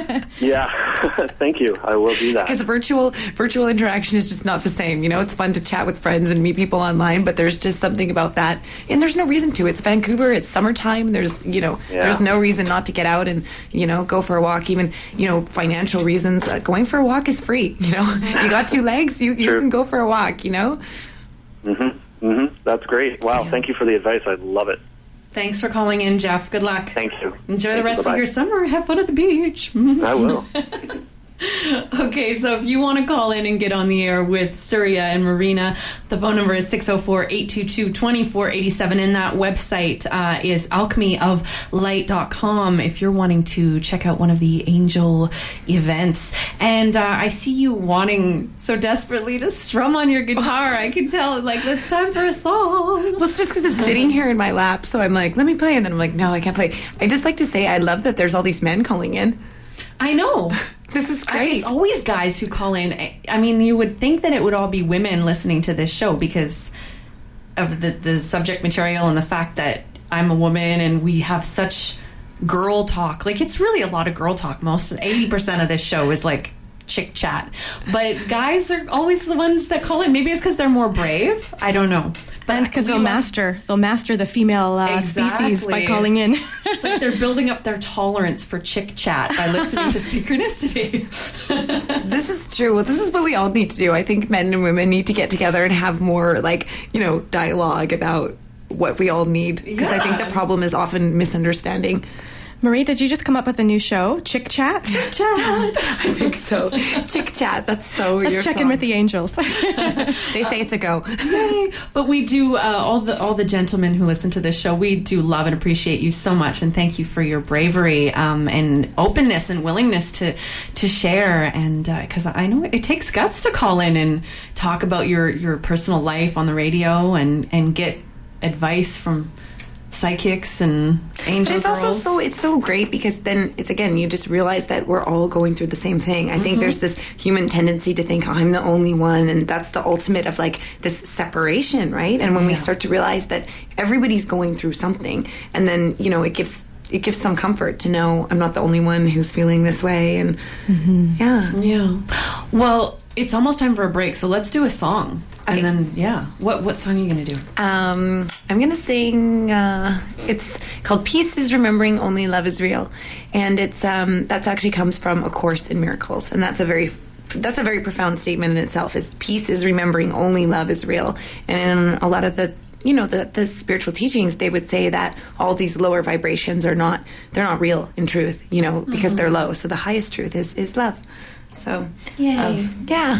Yeah, thank you. I will do that. Because virtual virtual interaction is just not the same. You know, it's fun to chat with friends and meet people online, but there's just something about that. And there's no reason to. It's Vancouver. It's summertime. There's, you know, yeah. there's no reason not to get out and, you know, go for a walk. Even, you know, financial reasons. Uh, going for a walk is free. You know, you got two legs, you, you can go for a walk, you know? Mm-hmm. Mm-hmm. That's great. Wow. Yeah. Thank you for the advice. I love it. Thanks for calling in, Jeff. Good luck. Thank you. Enjoy Thank the rest you. of your summer. Have fun at the beach. I will. Okay, so if you want to call in and get on the air with Surya and Marina, the phone number is six oh four, eight two two, two four eight seven, and that website uh, is alchemy of light dot com if you're wanting to check out one of the angel events. And uh, I see you wanting so desperately to strum on your guitar. I can tell, like, it's time for a song. Well, it's just because it's sitting here in my lap, so I'm like, let me play, and then I'm like, no, I can't play. I just like to say I love that there's all these men calling in. I know. This is great. I, it's always guys who call in. I mean, you would think that it would all be women listening to this show because of the, the subject material and the fact that I'm a woman and we have such girl talk. Like, it's really a lot of girl talk. Most, eighty percent of this show is like chick chat. But guys are always the ones that call in. Maybe it's because they're more brave. I don't know. And because they'll master, they'll master the female uh, exactly. species by calling in. It's like they're building up their tolerance for chick chat by listening to Synchronicity. This is true. Well, this is what we all need to do. I think men and women need to get together and have more, like, you know, dialogue about what we all need. Because yeah. I think the problem is often misunderstanding. Marie, did you just come up with a new show, Chick Chat? Chick Chat. I think so. Chick Chat. That's so Let's your check song. in with the angels. They say it's a go. Yay. But we do, uh, all the all the gentlemen who listen to this show, we do love and appreciate you so much. And thank you for your bravery um, and openness and willingness to, to share. And because uh, I know it takes guts to call in and talk about your, your personal life on the radio and, and get advice from psychics and angel But it's girls. also so it's so great because then it's again you just realize that we're all going through the same thing. I think Mhm. there's this human tendency to think, oh, I'm the only one, and that's the ultimate of like this separation, right? And when we Yeah. start to realize that everybody's going through something, and then you know it gives it gives some comfort to know I'm not the only one who's feeling this way, and yeah, yeah. Well, it's almost time for a break, so let's do a song. Okay. And then, yeah, what what song are you going to do? Um, I'm gonna sing. Uh, it's called "Peace is Remembering Only Love is Real," and it's um, that's actually comes from A Course in Miracles, and that's a very that's a very profound statement in itself. Is peace is remembering only love is real, and in a lot of the you know the the spiritual teachings, they would say that all these lower vibrations are not they're not real in truth, you know, because Mhm. they're low. So the highest truth is is love. So Yay. uh, yeah.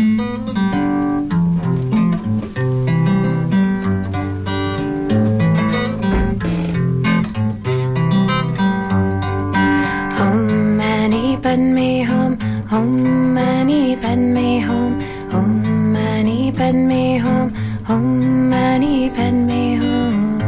Om Mani Padme Hum, Om Mani Padme Hum, Om Mani Padme Hum, Om Mani Padme Hum.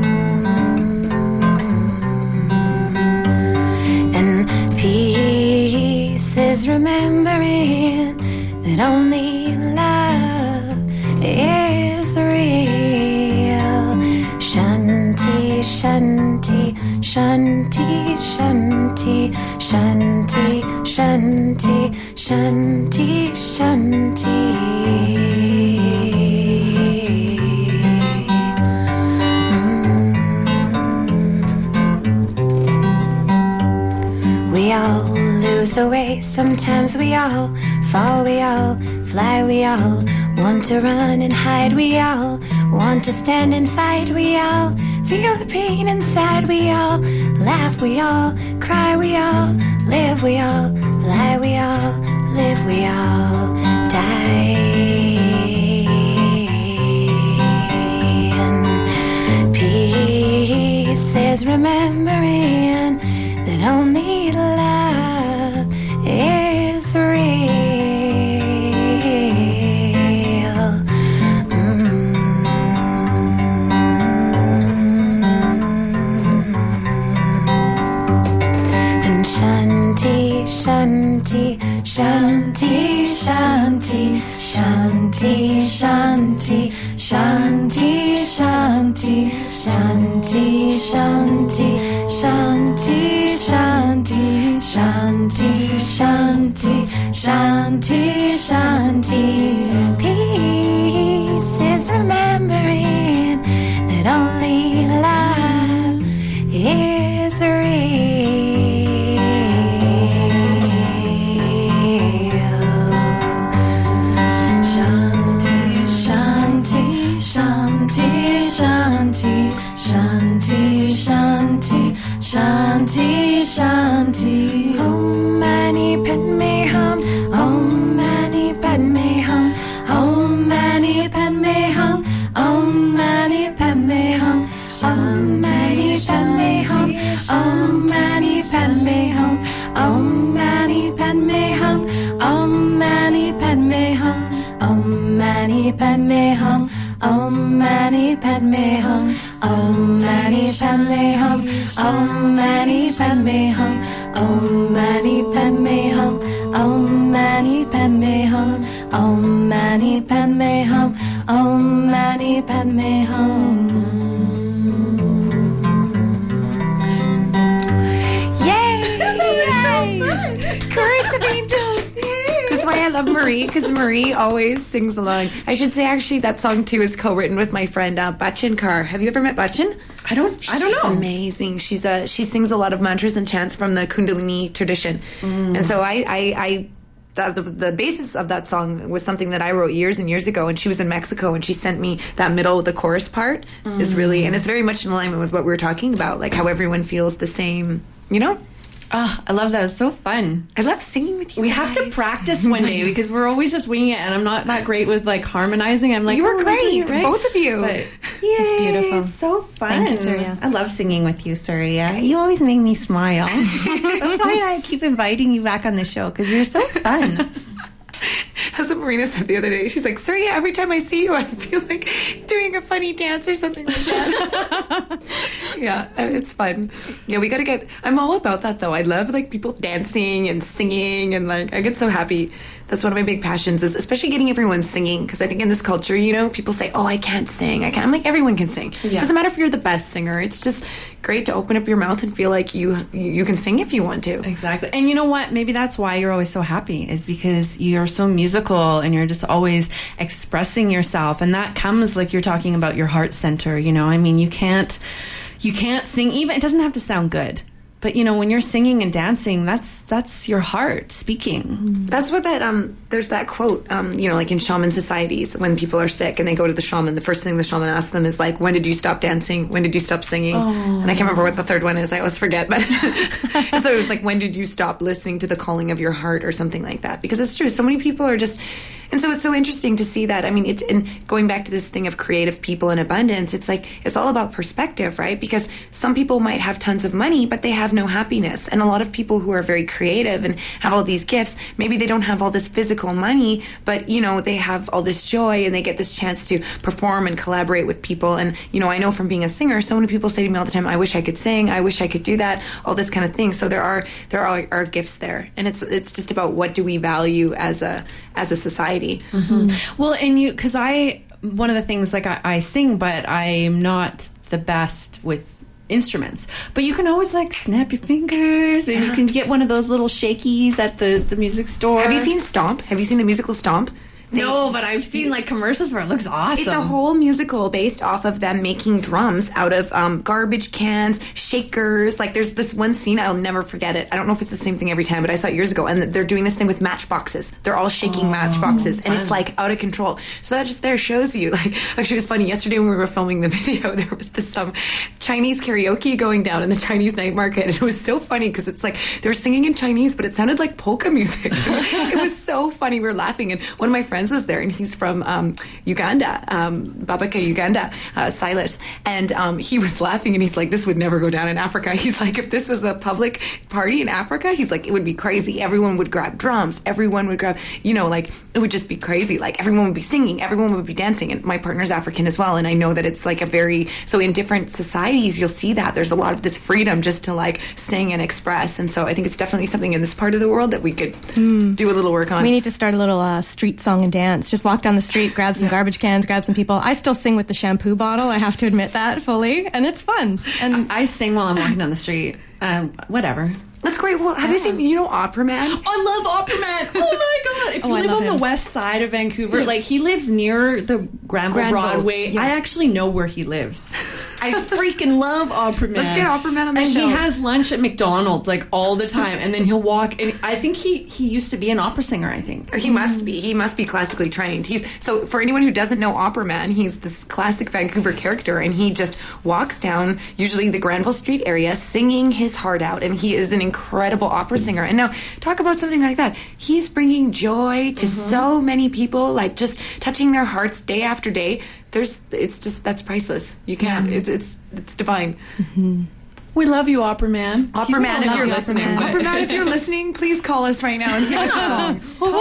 And peace is remembering that only love is real. Shanti, Shanti, Shanti, Shanti, Shanti, Shanti, Shanti, Shanti. Mm. We all lose the way, sometimes we all fall, we all fly, we all want to run and hide, we all want to stand and fight, we all feel the pain inside, we all laugh, we all cry, we all live, we all lie, we all live, we all die. And peace is remembering that only love is real. Shanti, Shanti, Shanti, Shanti, Shanti, Shanti, Shanti, Shanti, Shanti, Shanti, Shanti, Shanti, Shanti, Shanti, Shanti, Shanti. Peace is remembering that only love is real. Shanti, Shanti, Shanti, Shanti. Om Mani Padme Hum, Om Mani Padme Hum, Om Mani Padme Hum, Om Mani Padme Hum, Om Mani Padme Hum, Om Mani Padme Hum, Om Mani Padme Hum, Om Mani Padme Hum, Om Mani Padme Hum, Om Mani Padme Hum, Om Mani Padme Hum, Om Mani Padme Hum, Om Mani Padme Hum, Om Mani Padme Hum, Om Mani Padme Hum, Om Mani Padme Hum. Yay! Yay! Chorus of Angels! That's why I love Marie, because Marie always sings along. I should say, actually, that song, too, is co-written with my friend uh, Bachin Kar. Have you ever met Bachin? I don't I don't She's know. amazing. She's a, she sings a lot of mantras and chants from the Kundalini tradition. Mm. And so I... I, I the, the, the basis of that song was something that I wrote years and years ago, and she was in Mexico, and she sent me that middle, the chorus part Mm. is really, and it's very much in alignment with what we were talking about, like how everyone feels the same, you know? Oh, I love that. It was so fun. I love singing with you. We guys. have to practice one day because we're always just winging it, and I'm not that great with like harmonizing. I'm like, You were oh, am I doing great, it right? both of you. But, Yay, it's beautiful. So fun. Thank you, Surya. I love singing with you, Surya. You always make me smile. That's why I keep inviting you back on the show because you're so fun. That's what Marina said the other day. She's like, Surya, every time I see you, I feel like doing a funny dance or something like that. Yeah, it's fun. Yeah, we got to get... I'm all about that, though. I love, like, people dancing and singing, and, like, I get so happy. That's one of my big passions, is especially getting everyone singing, because I think in this culture, you know, people say, oh, I can't sing. I can't. I'm like, everyone can sing. Yeah. It doesn't matter if you're the best singer. It's just great to open up your mouth and feel like you you can sing if you want to. Exactly. And you know what? Maybe that's why you're always so happy, is because you're so musical and you're just always expressing yourself. And that comes, like you're talking about, your heart center, you know? I mean, you can't, you can't sing, even, it doesn't have to sound good. But, you know, when you're singing and dancing, that's that's your heart speaking. That's what that, um, there's that quote, um, you know, like in shaman societies, when people are sick and they go to the shaman, the first thing the shaman asks them is like, when did you stop dancing? When did you stop singing? Oh. And I can't remember what the third one is. I always forget. But so it was like, when did you stop listening to the calling of your heart or something like that? Because it's true. So many people are just... And so it's so interesting to see that. I mean, it, and going back to this thing of creative people in abundance, it's like, it's all about perspective, right? Because some people might have tons of money, but they have no happiness. And a lot of people who are very creative and have all these gifts, maybe they don't have all this physical money, but, you know, they have all this joy and they get this chance to perform and collaborate with people. And, you know, I know from being a singer, so many people say to me all the time, I wish I could sing, I wish I could do that, all this kind of thing. So there are, there are, are gifts there. And it's, it's just about what do we value as a, as a society. Mm-hmm. Well, and you, because I, one of the things, like I, I sing, but I'm not the best with instruments. But you can always like snap your fingers, and you can get one of those little shakies at the, the music store. Have you seen Stomp? Have you seen the musical Stomp? They, no, but I've seen like commercials where it looks awesome. It's a whole musical based off of them making drums out of um, garbage cans, shakers. Like there's this one scene, I'll never forget it. I don't know if it's the same thing every time, but I saw it years ago. And they're doing this thing with matchboxes. They're all shaking oh, matchboxes, and fun. It's like out of control. So that just there shows you. Like actually, it was funny. Yesterday when we were filming the video, there was this um, Chinese karaoke going down in the Chinese night market, and it was so funny because it's like they were singing in Chinese, but it sounded like polka music. It was so funny. We were laughing, and one of my friends was there, and he's from um, Uganda, um, Babaka, Uganda, uh, Silas, and um, he was laughing, and he's like, this would never go down in Africa. He's like, if this was a public party in Africa, he's like, it would be crazy. Everyone would grab drums. Everyone would grab, you know, like, it would just be crazy. Like, everyone would be singing. Everyone would be dancing, and my partner's African as well, and I know that it's like a very, so in different societies, you'll see that. There's a lot of this freedom just to, like, sing and express, and so I think it's definitely something in this part of the world that we could mm. do a little work on. We need to start a little uh, street song and dance. Just walk down the street, grab some yeah. garbage cans, grab some people. I still sing with the shampoo bottle. I have to admit that fully, and it's fun. And I, I sing while I'm walking down the street. Um, whatever. That's great. Well, have yeah. you seen, you know, Opera Man? I love Opera Man. Oh my God. If you oh, live on him. the west side of Vancouver, yeah. like he lives near the Granville, Granville. Broadway. Yeah. I actually know where he lives. I freaking love Opera Man. Let's get Opera Man on the and show. And he has lunch at McDonald's like all the time, and then he'll walk. And I think he he used to be an opera singer. I think or he must be. He must be classically trained. He's so for anyone who doesn't know Opera Man, he's this classic Vancouver character, and he just walks down usually the Granville Street area singing his heart out, and he is an incredible opera singer. And now talk about something like that. He's bringing joy to mm-hmm. so many people, like just touching their hearts day after day. There's, it's just, that's priceless. You can't, yeah. it's, it's, it's divine. Mm-hmm. We love you, Opera Man. Opera Man, if you're you, listening. Opera Man. Opera Man, if you're listening, please call us right now and sing us a song.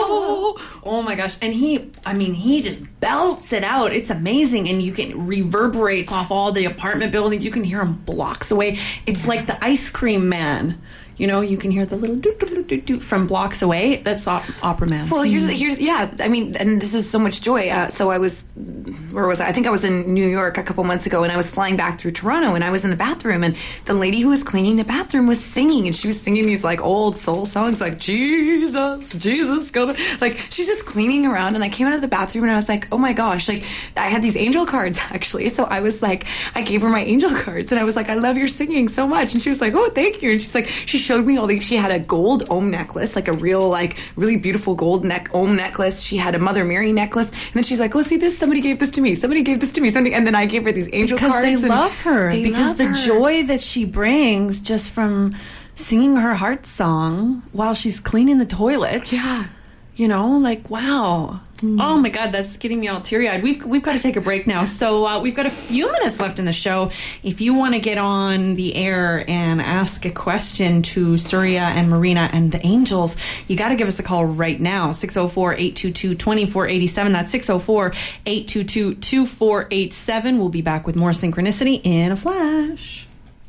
Oh, oh my gosh. And he, I mean, he just belts it out. It's amazing. And you can reverberates off all the apartment buildings. You can hear him blocks away. It's like the Ice Cream Man. You know, you can hear the little doot, doot, doot, doot from blocks away. That's op- Opera Man. Well, here's, here's, yeah, I mean, and this is so much joy. Uh, so I was, where was I? I think I was in New York a couple months ago, and I was flying back through Toronto, and I was in the bathroom, and the lady who was cleaning the bathroom was singing, and she was singing these, like, old soul songs, like, Jesus, Jesus, gonna, like, she's just cleaning around, and I came out of the bathroom, and I was like, oh my gosh, like, I had these angel cards, actually, so I was like, I gave her my angel cards, and I was like, I love your singing so much, and she was like, oh, thank you, and she's like, she showed me all these, she had a gold Om necklace, like a real, like, really beautiful gold neck Om necklace. She had a Mother Mary necklace, and then she's like, oh, see this? Somebody gave this to me. Somebody gave this to me. Something, and then I gave her these angel because cards. Because they love her. They because love the her. joy that she brings just from singing her heart song while she's cleaning the toilet. Yeah. You know, like, wow. Oh my God, that's getting me all teary-eyed. We've we've got to take a break now. So uh, we've got a few minutes left in the show. If you want to get on the air and ask a question to Surya and Marina and the Angels, you got to give us a call right now. six oh four, eight two two, two four eight seven. That's six oh four, eight two two, two four eight seven. We'll be back with more Synchronicity in a flash.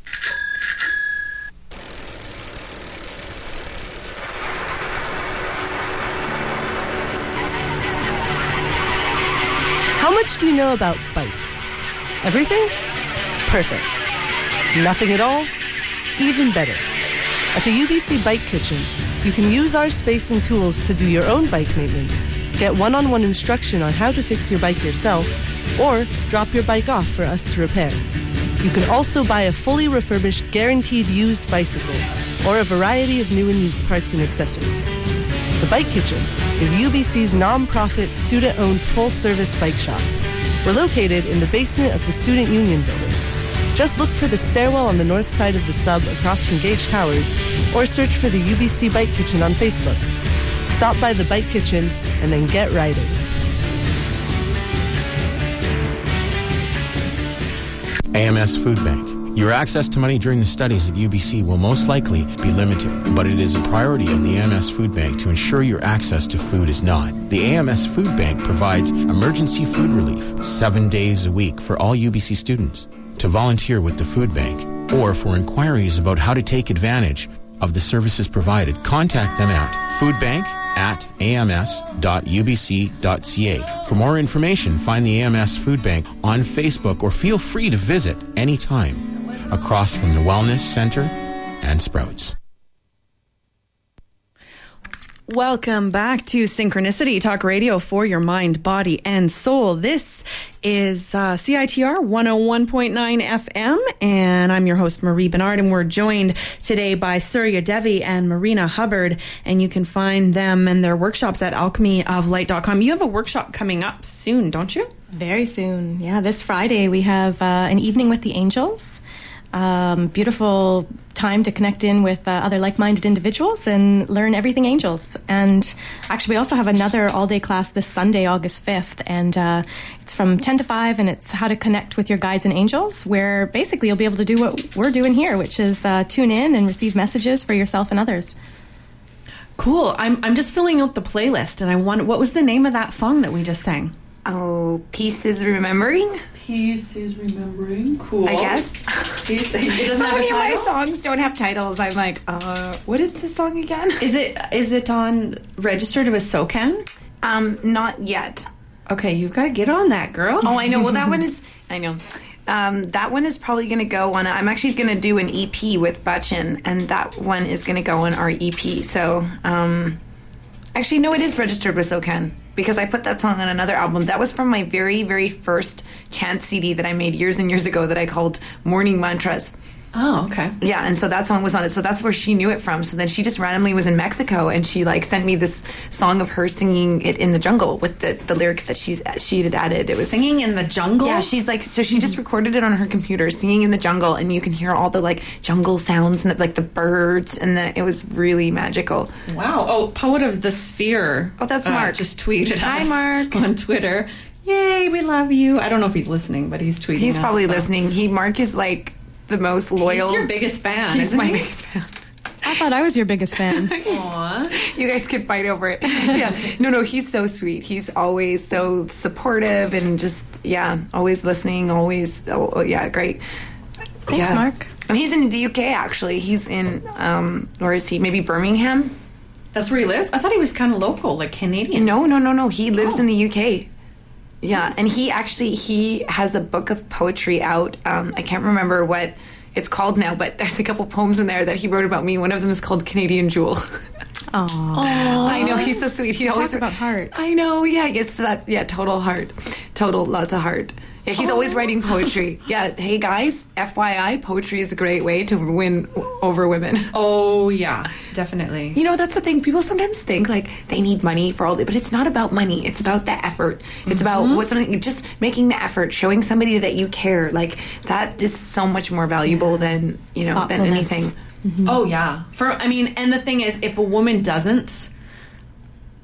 How much do you know about bikes? Everything? Perfect. Nothing at all? Even better. At the U B C Bike Kitchen, you can use our space and tools to do your own bike maintenance, get one-on-one instruction on how to fix your bike yourself, or drop your bike off for us to repair. You can also buy a fully refurbished, guaranteed used bicycle, or a variety of new and used parts and accessories. The Bike Kitchen is U B C's non-profit, student-owned, full-service bike shop. We're located in the basement of the Student Union Building. Just look for the stairwell on the north side of the sub across from Gage Towers, or search for the U B C Bike Kitchen on Facebook. Stop by the Bike Kitchen and then get riding. A M S Food Bank. Your access to money during the studies at U B C will most likely be limited, but it is a priority of the A M S Food Bank to ensure your access to food is not. The A M S Food Bank provides emergency food relief seven days a week for all U B C students. To volunteer with the Food Bank, or for inquiries about how to take advantage of the services provided, contact them at foodbank at a m s dot u b c dot c a. For more information, find the A M S Food Bank on Facebook or feel free to visit anytime across from the Wellness Center and Sprouts. Welcome back to Synchronicity Talk Radio for your mind, body, and soul. This is uh, C I T R one oh one point nine F M, and I'm your host, Marie Bernard, and we're joined today by Surya Devi and Marina Hubbard, and you can find them and their workshops at alchemy of light dot com. You have a workshop coming up soon, don't you? Very soon. Yeah, this Friday we have uh, an evening with the angels. Um, beautiful time to connect in with uh, other like-minded individuals and learn everything angels. And actually, we also have another all-day class this Sunday, August fifth, and uh, it's from ten to five, and it's how to connect with your guides and angels, where basically you'll be able to do what we're doing here, which is uh, tune in and receive messages for yourself and others. Cool. I'm I'm just filling out the playlist, and I want. What was the name of that song that we just sang? Oh, Peace is Remembering. Peace is Remembering. Cool. I guess. Peace. It doesn't so have a many title? of my songs don't have titles. I'm like, uh, what is this song again? Is it is it on registered with SOCAN? Um, not yet. Okay, you've got to get on that, girl. Oh, I know. Well, that one is. I know. Um, that one is probably going to go on. A, I'm actually going to do an E P with Butchin, and that one is going to go on our E P. So, um, actually, no, it is registered with SOCAN, because I put that song on another album. That was from my very, very first Chant C D that I made years and years ago that I called Morning Mantras. Oh, okay. Yeah, and so that song was on it. So that's where she knew it from. So then she just randomly was in Mexico, and she like sent me this song of her singing it in the jungle with the, the lyrics that she's she had added. It was singing in the jungle. Yeah, she's like, so she just recorded it on her computer, singing in the jungle, and you can hear all the like jungle sounds and the, like the birds, and the, it was really magical. Wow. Oh, Poet of the Sphere. Oh, that's uh, Mark. Just tweeted Hi, us Mark. on Twitter. Yay, we love you. I don't know if he's listening, but he's tweeting. He's us, probably so. listening. He Mark is like the most loyal. He's your biggest fan. He's isn't my he? biggest fan. I thought I was your biggest fan. Aww. You guys could fight over it. Yeah. No, no, he's so sweet. He's always so supportive and just, yeah, always listening, always, oh, oh yeah, great. Thanks, yeah. Mark. And he's in the U K, actually. He's in, um, where is he? Maybe Birmingham? That's where he lives? I thought he was kind of local, like Canadian. No, no, no, no. He lives Oh. in the U K. Yeah, and he actually, he has a book of poetry out. Um, I can't remember what it's called now, but there's a couple poems in there that he wrote about me. One of them is called Canadian Jewel. Aww. I know, he's so sweet. He Talk always about heart. I know, yeah, it's that, yeah, total heart. Total, lots of heart. Yeah, he's Oh. always writing poetry. Yeah, hey guys, F Y I, poetry is a great way to win over women. Oh, yeah, definitely. You know, that's the thing. People sometimes think like they need money for all the, but it's not about money. It's about the effort. It's Mm-hmm. about what's something, just making the effort, showing somebody that you care. Like that is so much more valuable than, you know, than Thoughtfulness. anything. Oh, yeah. For I mean, and the thing is, if a woman doesn't,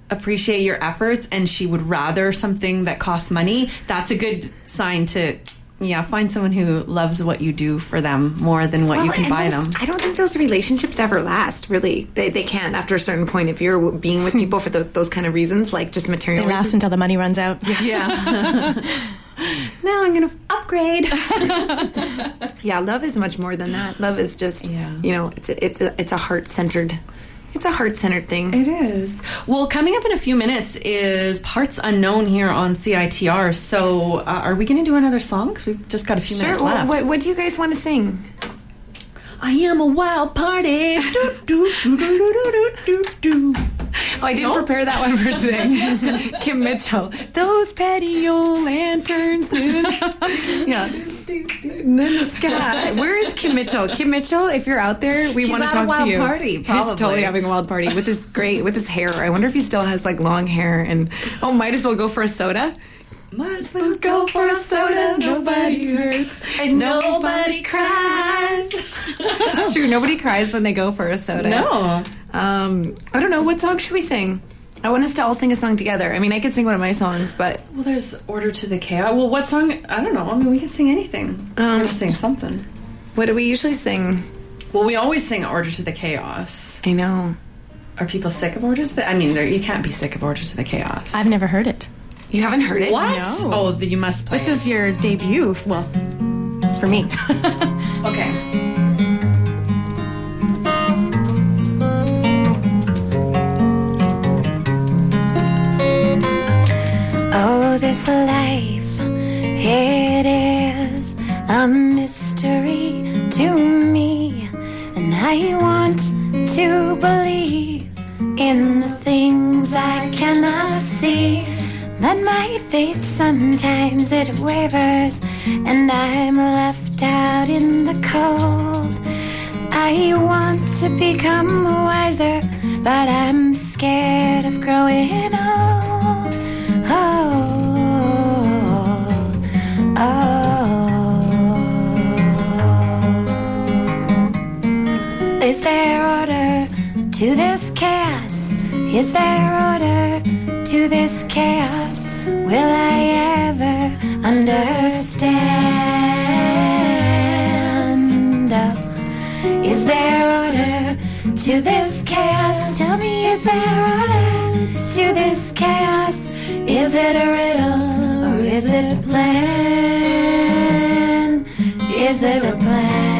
appreciate your efforts and she would rather something that costs money, that's a good sign to, yeah, find someone who loves what you do for them more than what Well, you can and buy those- them. I don't think those relationships ever last, really. They, they can't after a certain point. If you're being with people for the, those kind of reasons, like just material They last reasons. until the money runs out. Yeah. Now I'm going to upgrade. Yeah, love is much more than that. Love is just, you know, it's a, it's a, it's a heart-centered, it's a heart-centered thing. It is. Well, coming up in a few minutes is Parts Unknown here on C I T R. So uh, are we going to do another song? 'Cause we've just got a few Sure. minutes Well, left. what, what do you guys want to sing? I am a wild party. do, do, do, do, do, do, do, do. Oh, I didn't prepare that one for today. Kim Mitchell. Those patio lanterns. Yeah. And then the sky. Where is Kim Mitchell? Kim Mitchell, if you're out there, we He's want to at a talk wild to you. party, probably. He's totally having a wild party with his great, with his hair. I wonder if he still has like long hair and, oh, might as well go for a soda. Might as well go for a soda. Nobody hurts and nobody cries. It's true. Nobody cries when they go for a soda. No. Um, I don't know. What song should we sing? I want us to all sing a song together. I mean, I could sing one of my songs, but... Well, there's Order to the Chaos. Well, what song? I don't know. I mean, we can sing anything. Um, We're going to sing something. What do we usually sing? Well, we always sing Order to the Chaos. I know. Are people sick of Order to the... I mean, there- you can't be sick of Order to the Chaos. I've never heard it. You haven't heard it? What? No. Oh, the, you must play This it. is your debut. Well, for me. Okay. Oh, this life, it is a mystery to me, and I want to believe in the things I cannot see. But my faith sometimes it wavers, and I'm left out in the cold. I want to become wiser, but I'm scared of growing old. Oh, oh. Is there order to this chaos? Is there order to this chaos? Will I ever understand? Oh, is there order to this chaos? Tell me, is there order to this chaos? Is it a riddle or is it a plan? Is it a plan?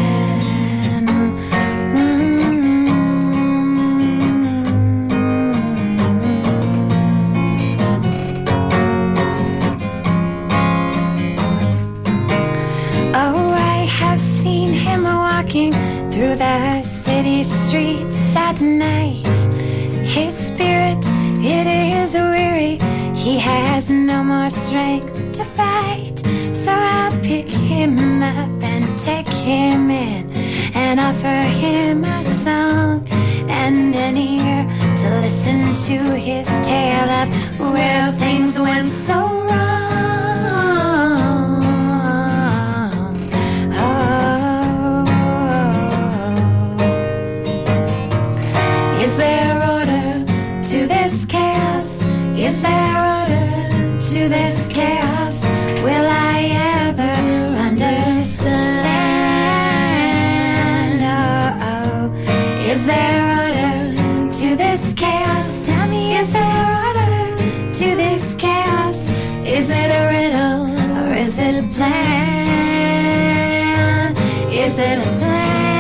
Oh, I have seen him walking through the city streets at night. His spirit, it is weary. He has no more strength to fight. So I'll pick him up and take him in and offer him a song and an ear to listen to his tale of where things went so wrong. Oh, is there order to this chaos? Is there order to this chaos? Will I ever understand? Oh, oh. Is there order to this chaos? Tell me, is there order to this chaos? Is it a riddle or is it a plan? Is it a plan?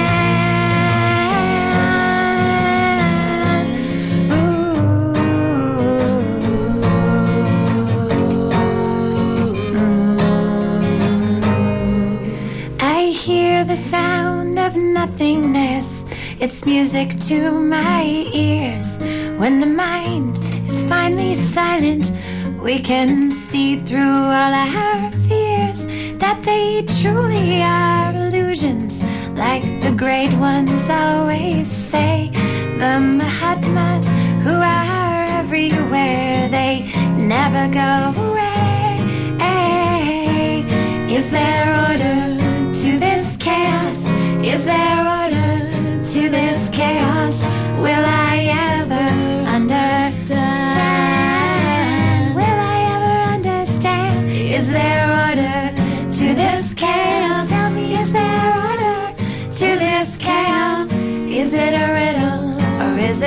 I hear the sound of nothingness. It's music to my ears. When the mind is finally silent, we can see through all our fears that they truly are illusions, like the great ones always say. The Mahatmas who are everywhere, they never go away. Is there order to this chaos? Is there order to this chaos? Will I ever understand?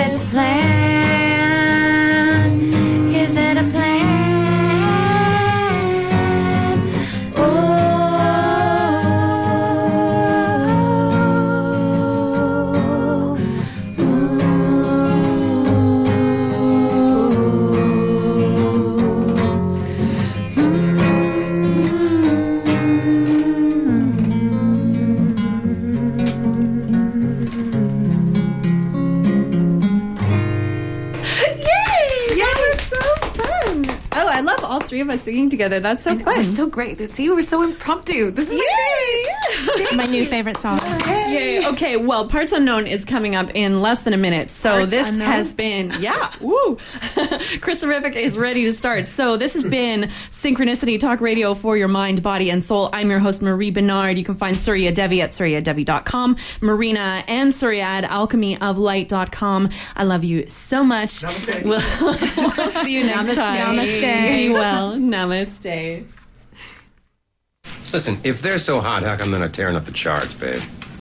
it a plan? Is it a plan? Three of us singing together. That's so fun. We're so great. See, we're so impromptu. This is Yay! My new favorite song. Yay. Okay, well, Parts Unknown is coming up in less than a minute. So Parts this Unknown? has been, yeah, woo. Chris Terrific is ready to start. So this has been Synchronicity Talk Radio for your mind, body, and soul. I'm your host, Marie Bernard. You can find Surya Devi at surya devi dot com, Marina and Surya at alchemy of light dot com. I love you so much. Namaste. We'll, we'll see you next Namaste. time. Namaste. Be well. Namaste. Listen, if they're so hot, how come they're not tearing up the charts, babe?